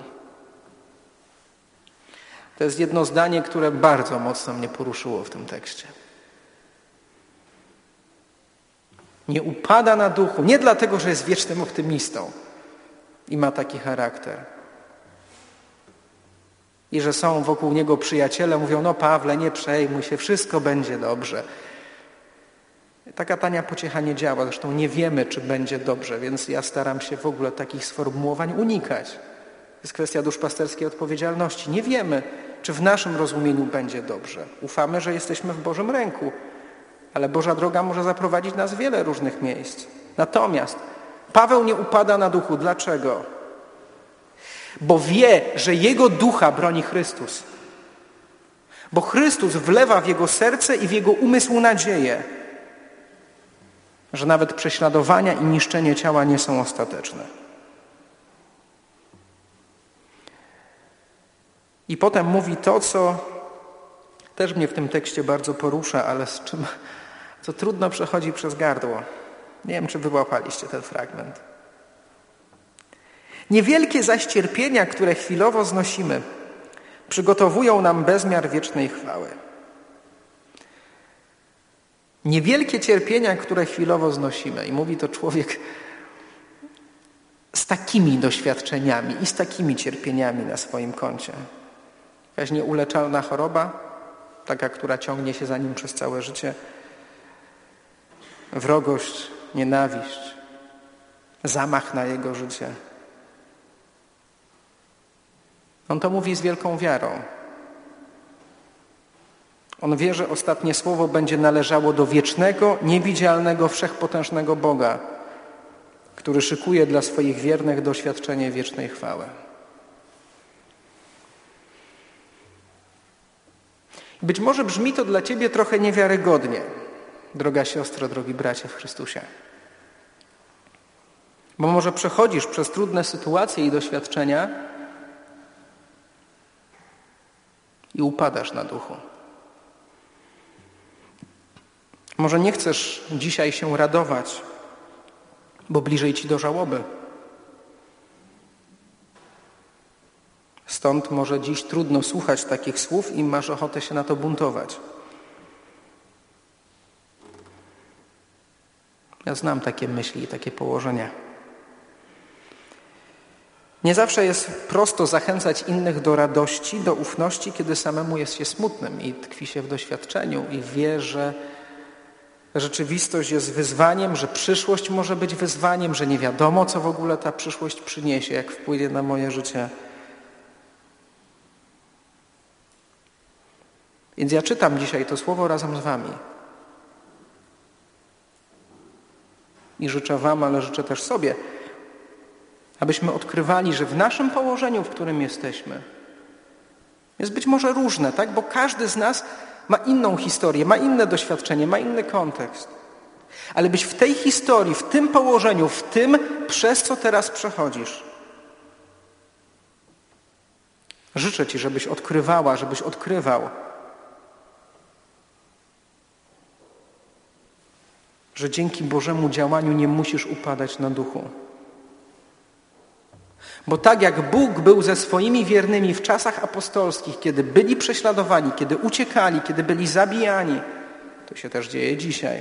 To jest jedno zdanie, które bardzo mocno mnie poruszyło w tym tekście. Nie upada na duchu. Nie dlatego, że jest wiecznym optymistą i ma taki charakter. I że są wokół niego przyjaciele, mówią, no Pawle, nie przejmuj się, wszystko będzie dobrze. Taka tania pociecha nie działa. Zresztą nie wiemy, czy będzie dobrze, więc ja staram się w ogóle takich sformułowań unikać. To jest kwestia duszpasterskiej odpowiedzialności. Nie wiemy, czy w naszym rozumieniu będzie dobrze. Ufamy, że jesteśmy w Bożym ręku, ale Boża droga może zaprowadzić nas w wiele różnych miejsc. Natomiast Paweł nie upada na duchu. Dlaczego? Bo wie, że jego ducha broni Chrystus. Bo Chrystus wlewa w jego serce i w jego umysł nadzieję, że nawet prześladowania i niszczenie ciała nie są ostateczne. I potem mówi to, co też mnie w tym tekście bardzo porusza, ale z czym, co trudno przechodzi przez gardło. Nie wiem, czy wyłapaliście ten fragment. Niewielkie zaś cierpienia, które chwilowo znosimy, przygotowują nam bezmiar wiecznej chwały. Niewielkie cierpienia, które chwilowo znosimy. I mówi to człowiek z takimi doświadczeniami i z takimi cierpieniami na swoim koncie. Jakaś nieuleczalna choroba, taka, która ciągnie się za nim przez całe życie. Wrogość, nienawiść, zamach na jego życie. On to mówi z wielką wiarą. On wie, że ostatnie słowo będzie należało do wiecznego, niewidzialnego, wszechpotężnego Boga, który szykuje dla swoich wiernych doświadczenie wiecznej chwały. Być może brzmi to dla ciebie trochę niewiarygodnie, droga siostro, drogi bracie w Chrystusie. Bo może przechodzisz przez trudne sytuacje i doświadczenia i upadasz na duchu. Może nie chcesz dzisiaj się radować, bo bliżej ci do żałoby. Stąd może dziś trudno słuchać takich słów i masz ochotę się na to buntować. Ja znam takie myśli i takie położenia. Nie zawsze jest prosto zachęcać innych do radości, do ufności, kiedy samemu jest się smutnym i tkwi się w doświadczeniu i wie, że rzeczywistość jest wyzwaniem, że przyszłość może być wyzwaniem, że nie wiadomo, co w ogóle ta przyszłość przyniesie, jak wpłynie na moje życie. Więc ja czytam dzisiaj to słowo razem z wami. I życzę wam, ale życzę też sobie, abyśmy odkrywali, że w naszym położeniu, w którym jesteśmy, jest być może różne, tak? Bo każdy z nas ma inną historię, ma inne doświadczenie, ma inny kontekst. Ale byś w tej historii, w tym położeniu, w tym, przez co teraz przechodzisz, życzę ci, żebyś odkrywała, żebyś odkrywał, że dzięki Bożemu działaniu nie musisz upadać na duchu. Bo tak jak Bóg był ze swoimi wiernymi w czasach apostolskich, kiedy byli prześladowani, kiedy uciekali, kiedy byli zabijani, to się też dzieje dzisiaj.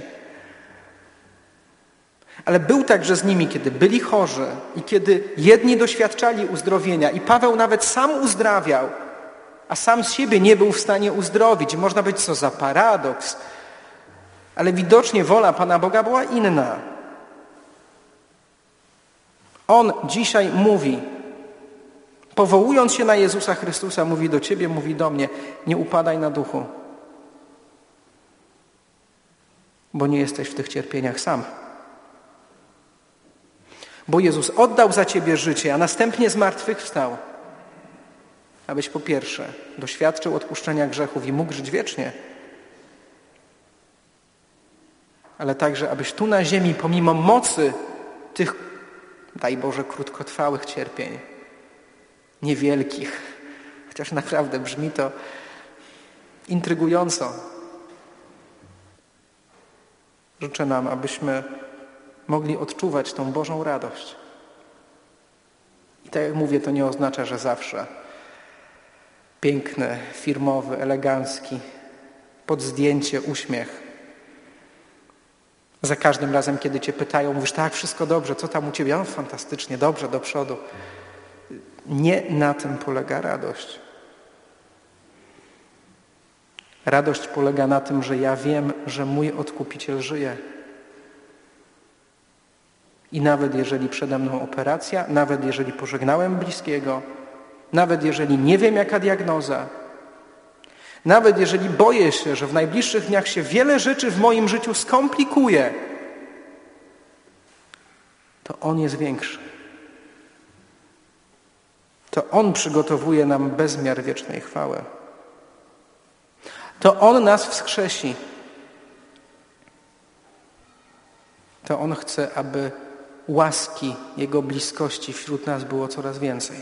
Ale był także z nimi, kiedy byli chorzy i kiedy jedni doświadczali uzdrowienia i Paweł nawet sam uzdrawiał, a sam z siebie nie był w stanie uzdrowić. Można być, co za paradoks. Ale widocznie wola Pana Boga była inna. On dzisiaj mówi, powołując się na Jezusa Chrystusa, mówi do ciebie, mówi do mnie, nie upadaj na duchu, bo nie jesteś w tych cierpieniach sam. Bo Jezus oddał za ciebie życie, a następnie zmartwychwstał, abyś po pierwsze doświadczył odpuszczenia grzechów i mógł żyć wiecznie, ale także abyś tu na ziemi, pomimo mocy tych, daj Boże, krótkotrwałych cierpień, niewielkich, chociaż naprawdę brzmi to intrygująco, życzę nam, abyśmy mogli odczuwać tą Bożą radość. I tak jak mówię, to nie oznacza, że zawsze piękny, firmowy, elegancki, pod zdjęcie uśmiech. Za każdym razem, kiedy cię pytają, mówisz, tak, wszystko dobrze, co tam u ciebie? No, fantastycznie, dobrze, do przodu. Nie na tym polega radość. Radość polega na tym, że ja wiem, że mój Odkupiciel żyje. I nawet jeżeli przede mną operacja, nawet jeżeli pożegnałem bliskiego, nawet jeżeli nie wiem, jaka diagnoza, nawet jeżeli boję się, że w najbliższych dniach się wiele rzeczy w moim życiu skomplikuje, to On jest większy. To On przygotowuje nam bezmiar wiecznej chwały. To On nas wskrzesi. To On chce, aby łaski Jego bliskości wśród nas było coraz więcej.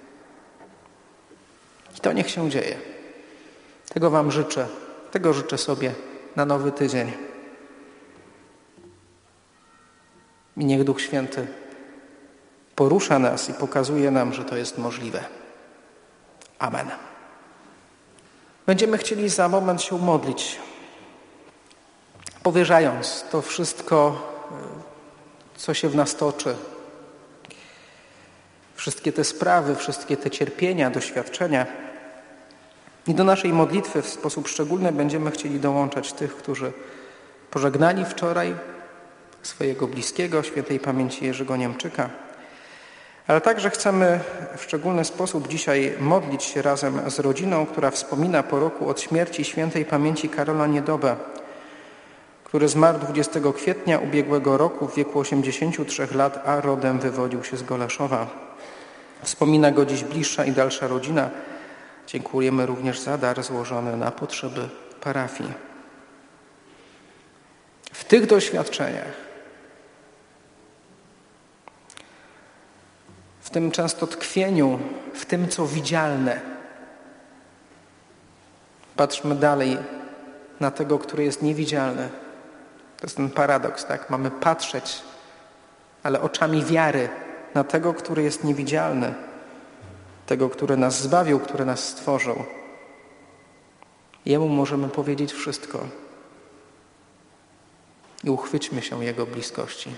I to niech się dzieje. Tego wam życzę. Tego życzę sobie na nowy tydzień. I niech Duch Święty porusza nas i pokazuje nam, że to jest możliwe. Amen. Będziemy chcieli za moment się modlić, powierzając to wszystko, co się w nas toczy. Wszystkie te sprawy, wszystkie te cierpienia, doświadczenia. I do naszej modlitwy w sposób szczególny będziemy chcieli dołączać tych, którzy pożegnali wczoraj swojego bliskiego, świętej pamięci Jerzego Niemczyka. Ale także chcemy w szczególny sposób dzisiaj modlić się razem z rodziną, która wspomina po roku od śmierci świętej pamięci Karola Niedobę, który zmarł dwudziestego kwietnia ubiegłego roku w wieku osiemdziesięciu trzech lat, a rodem wywodził się z Goleszowa. Wspomina go dziś bliższa i dalsza rodzina. Dziękujemy również za dar złożony na potrzeby parafii. W tych doświadczeniach, w tym często tkwieniu, w tym, co widzialne, patrzmy dalej na tego, który jest niewidzialny. To jest ten paradoks, tak? Mamy patrzeć, ale oczami wiary na tego, który jest niewidzialny, tego, który nas zbawił, który nas stworzył. Jemu możemy powiedzieć wszystko. I uchwyćmy się Jego bliskości.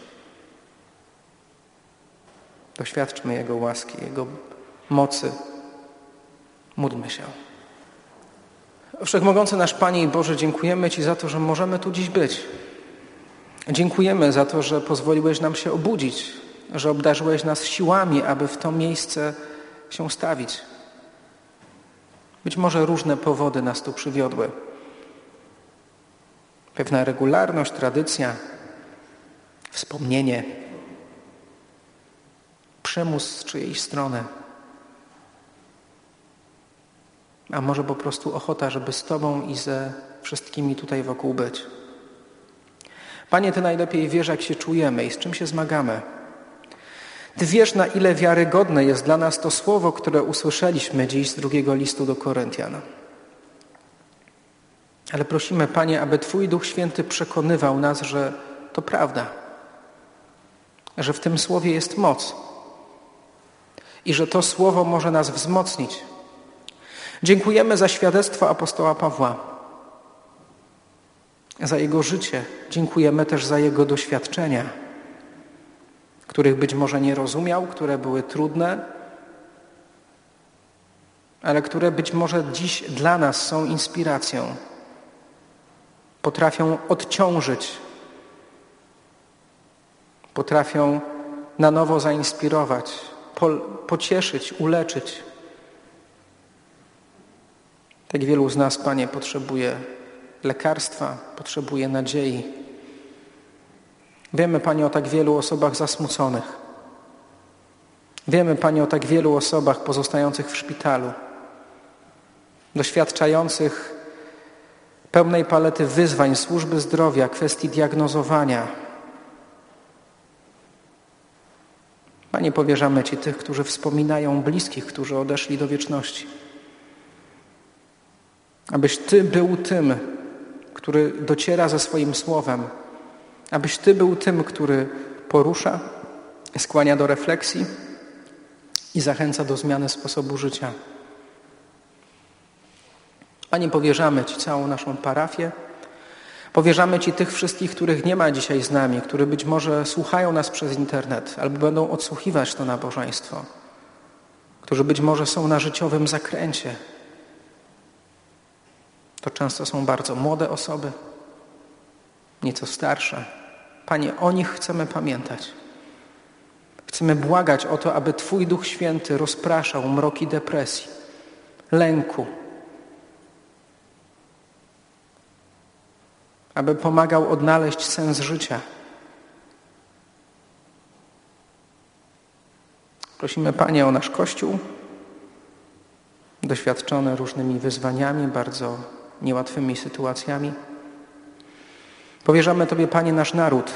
Doświadczmy Jego łaski, Jego mocy. Módlmy się. Wszechmogący nasz Panie i Boże, dziękujemy Ci za to, że możemy tu dziś być. Dziękujemy za to, że pozwoliłeś nam się obudzić, że obdarzyłeś nas siłami, aby w to miejsce się stawić. Być może różne powody nas tu przywiodły. Pewna regularność, tradycja, wspomnienie, przymus z czyjejś strony. A może po prostu ochota, żeby z Tobą i ze wszystkimi tutaj wokół być. Panie, Ty najlepiej wiesz, jak się czujemy i z czym się zmagamy. Ty wiesz, na ile wiarygodne jest dla nas to słowo, które usłyszeliśmy dziś z drugiego listu do Koryntian. Ale prosimy, Panie, aby Twój Duch Święty przekonywał nas, że to prawda, że w tym słowie jest moc i że to słowo może nas wzmocnić. Dziękujemy za świadectwo apostoła Pawła, za jego życie. Dziękujemy też za jego doświadczenia, których być może nie rozumiał, które były trudne, ale które być może dziś dla nas są inspiracją. potrafią odciążyć, potrafią na nowo zainspirować, po, pocieszyć, uleczyć. Tak wielu z nas, Panie, potrzebuje lekarstwa, potrzebuje nadziei. Wiemy, Panie, o tak wielu osobach zasmuconych. Wiemy, Panie, o tak wielu osobach pozostających w szpitalu, doświadczających pełnej palety wyzwań służby zdrowia, kwestii diagnozowania. Panie, powierzamy Ci tych, którzy wspominają bliskich, którzy odeszli do wieczności. Abyś Ty był tym, który dociera ze swoim słowem. Abyś Ty był tym, który porusza, skłania do refleksji i zachęca do zmiany sposobu życia. Panie, powierzamy Ci całą naszą parafię. Powierzamy Ci tych wszystkich, których nie ma dzisiaj z nami, którzy być może słuchają nas przez internet albo będą odsłuchiwać to nabożeństwo, którzy być może są na życiowym zakręcie. To często są bardzo młode osoby, nieco starsze. Panie, o nich chcemy pamiętać. Chcemy błagać o to, aby Twój Duch Święty rozpraszał mroki depresji, lęku, aby pomagał odnaleźć sens życia. Prosimy, Panie, o nasz Kościół, doświadczony różnymi wyzwaniami, bardzo niełatwymi sytuacjami. Powierzamy Tobie, Panie, nasz naród,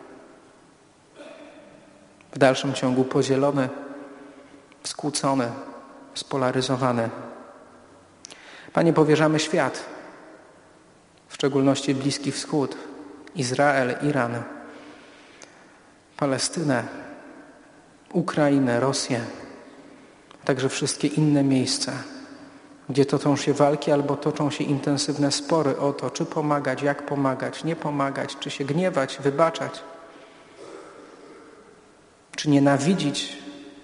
w dalszym ciągu podzielony, skłócony, spolaryzowany. Panie, powierzamy świat, w szczególności Bliski Wschód, Izrael, Iran, Palestynę, Ukrainę, Rosję, a także wszystkie inne miejsca, gdzie toczą się walki albo toczą się intensywne spory o to, czy pomagać, jak pomagać, nie pomagać, czy się gniewać, wybaczać, czy nienawidzić.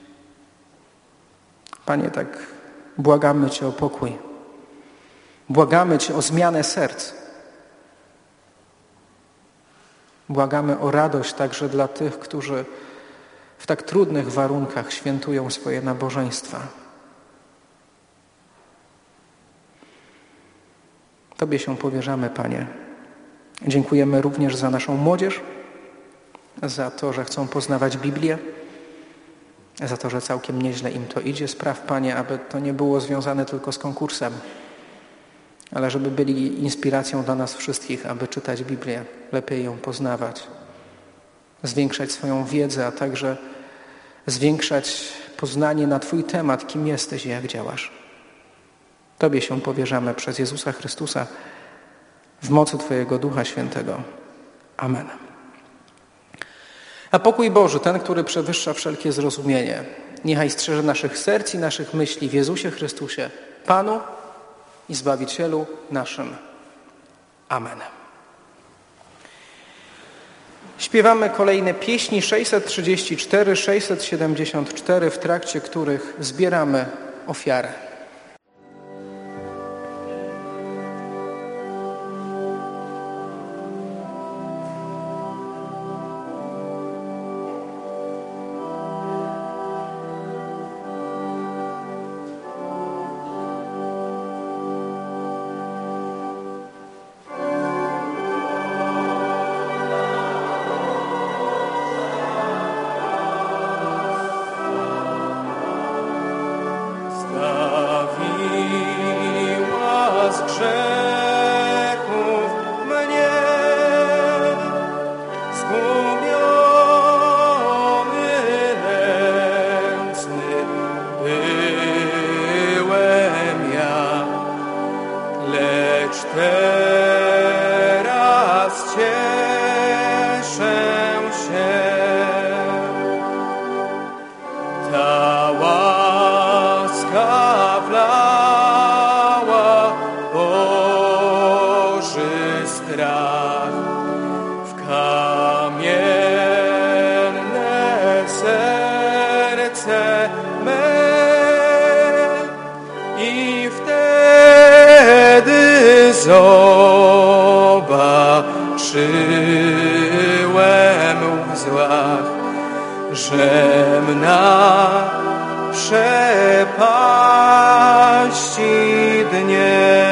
Panie, tak błagamy Cię o pokój. Błagamy Cię o zmianę serc. Błagamy o radość także dla tych, którzy w tak trudnych warunkach świętują swoje nabożeństwa. Tobie się powierzamy, Panie. Dziękujemy również za naszą młodzież, za to, że chcą poznawać Biblię, za to, że całkiem nieźle im to idzie. Spraw, Panie, aby to nie było związane tylko z konkursem, ale żeby byli inspiracją dla nas wszystkich, aby czytać Biblię, lepiej ją poznawać, zwiększać swoją wiedzę, a także zwiększać poznanie na Twój temat, kim jesteś i jak działasz. Tobie się powierzamy przez Jezusa Chrystusa w mocy Twojego Ducha Świętego. Amen. A pokój Boży, ten, który przewyższa wszelkie zrozumienie, niechaj strzeże naszych serc i naszych myśli w Jezusie Chrystusie, Panu i Zbawicielu naszym. Amen. Śpiewamy kolejne pieśni sześćset trzydzieści cztery, sześćset siedemdziesiąt cztery, w trakcie których zbieramy ofiarę. Zobacz, żyłem w złach, żem na przepaści dnie.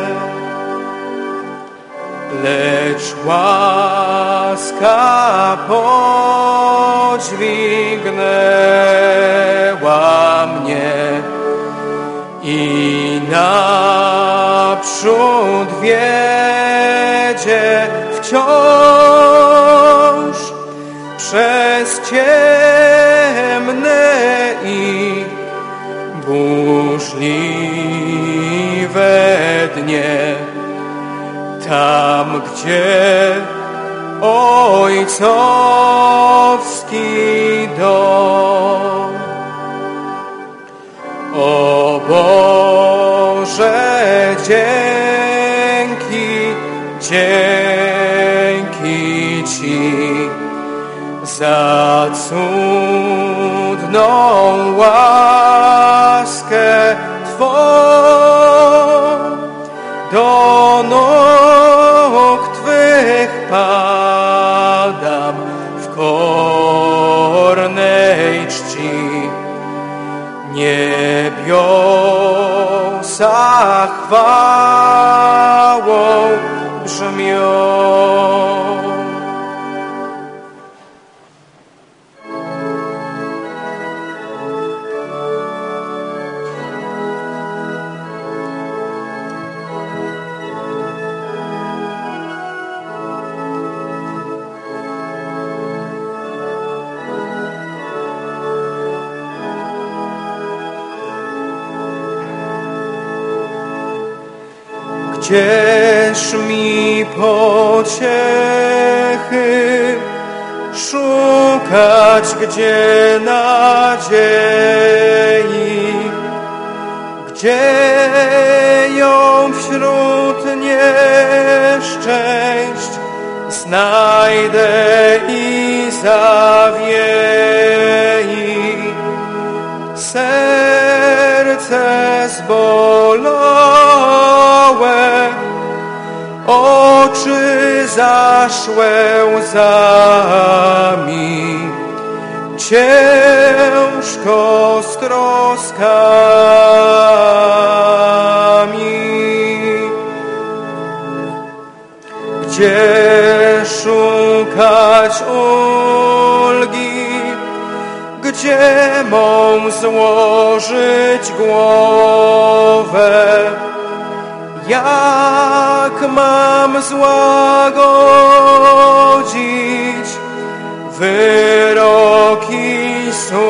Lecz łaska podźwignęła mnie i naprzód wiedzie wciąż przez ciemne i burzliwe dnie. Tam, gdzie ojcowski dom. O Boże, dzięki, dzięki Ci za cudną łaskę Twą. Do nóg Twych padam w kornej czci. Niebiosa chwałą brzmią. Gdzież mi pociechy szukać, gdzie nadziei, gdzie ją wśród nieszczęść znajdę i zawiei. Serce zbolałe, oczy zaszłe łzami, ciężko z troskami. Gdzie szukać ulgi, gdzie mą złożyć głowę? Jak mam złagodzić wyroki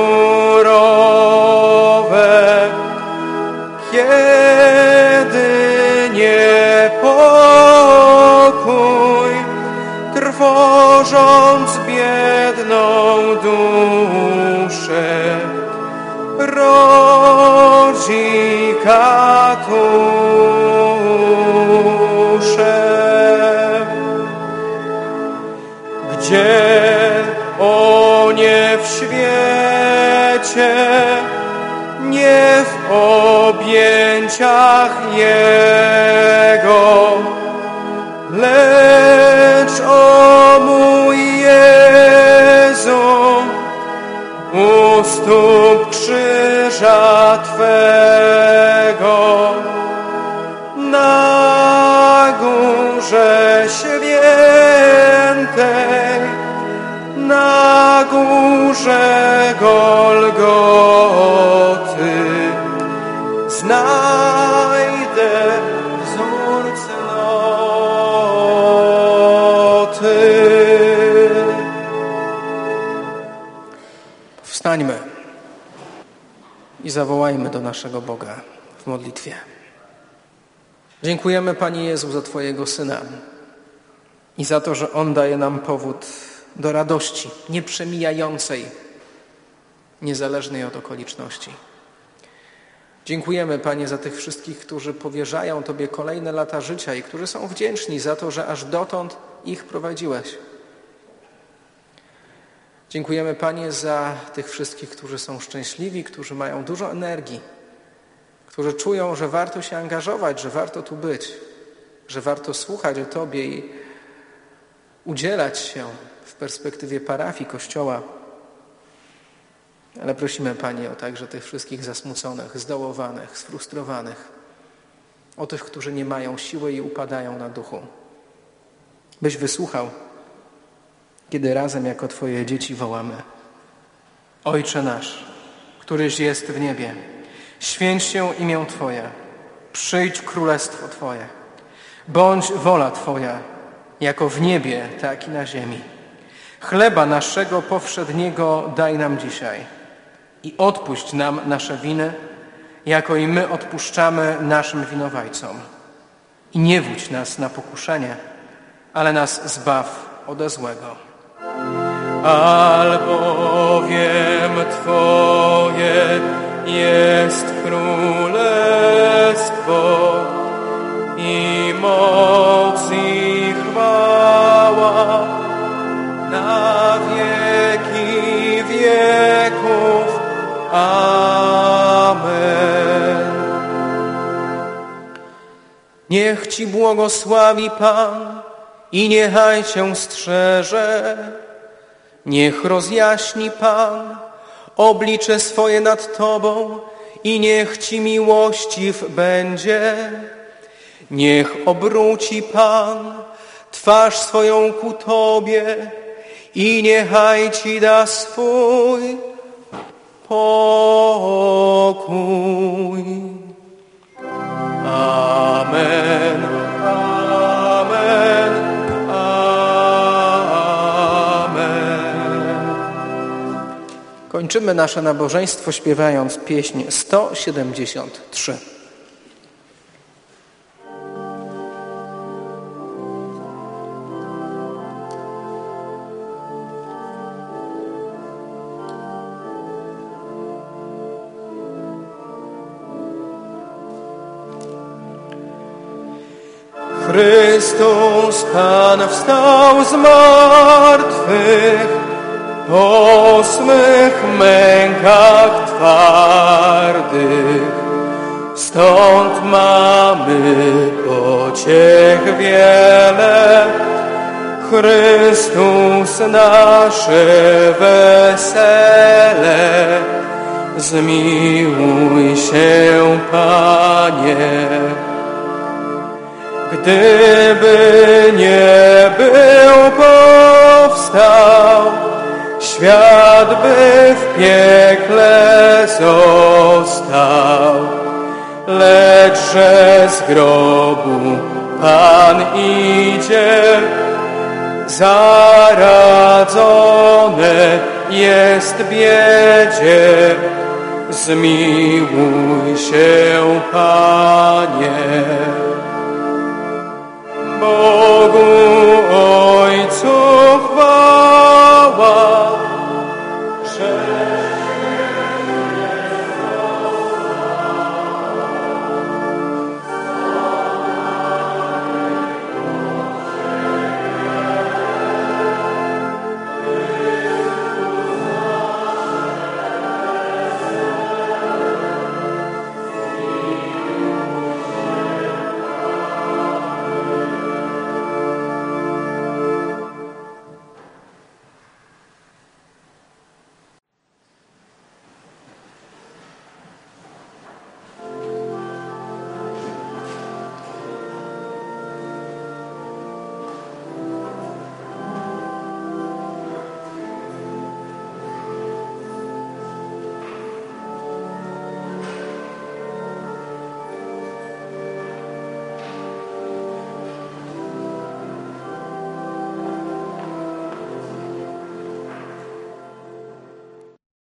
surowe, kiedy niepokój, trwożąc biedną duszę, rodzi katusze? Gdzie, o nie w świecie, nie w objęciach Jego, lecz o mój Jezu, u stóp krzyża Twego, na górze świętej, na górze Golgoty, znajdę wzór cnoty. Powstańmy i zawołajmy do naszego Boga w modlitwie. Dziękujemy, Panie Jezu, za Twojego Syna i za to, że On daje nam powód do radości nieprzemijającej, niezależnej od okoliczności. Dziękujemy, Panie, za tych wszystkich, którzy powierzają Tobie kolejne lata życia i którzy są wdzięczni za to, że aż dotąd ich prowadziłeś. Dziękujemy, Panie, za tych wszystkich, którzy są szczęśliwi, którzy mają dużo energii, którzy czują, że warto się angażować, że warto tu być, że warto słuchać o Tobie i udzielać się w perspektywie parafii, Kościoła. Ale prosimy, Panie, o także tych wszystkich zasmuconych, zdołowanych, sfrustrowanych, o tych, którzy nie mają siły i upadają na duchu. Byś wysłuchał, kiedy razem jako Twoje dzieci wołamy: Ojcze nasz, któryś jest w niebie, święć się imię Twoje, przyjdź królestwo Twoje, bądź wola Twoja, jako w niebie, tak i na ziemi. Chleba naszego powszedniego daj nam dzisiaj i odpuść nam nasze winy, jako i my odpuszczamy naszym winowajcom. I nie wódź nas na pokuszenie, ale nas zbaw ode złego. Albowiem Twoje jest królestwo i moc i chwała na wieki wieków. Amen. Niech Ci błogosławi Pan i niechaj Cię strzeże. Niech rozjaśni Pan oblicze swoje nad Tobą i niech Ci miłościw będzie. Niech obróci Pan twarz swoją ku Tobie i niechaj Ci da swój pokój. Amen. Amen. Amen. Kończymy nasze nabożeństwo śpiewając pieśń sto siedemdziesiąt trzy. Chrystus Pan wstał z martwych, po smych mękach twardych. Stąd mamy pociech wiele, Chrystus nasze wesele. Zmiłuj się, Panie. Gdyby nie był powstał, świat by w piekle został. Lecz że z grobu Pan idzie, zaradzone jest biedzie. Zmiłuj się, Panie.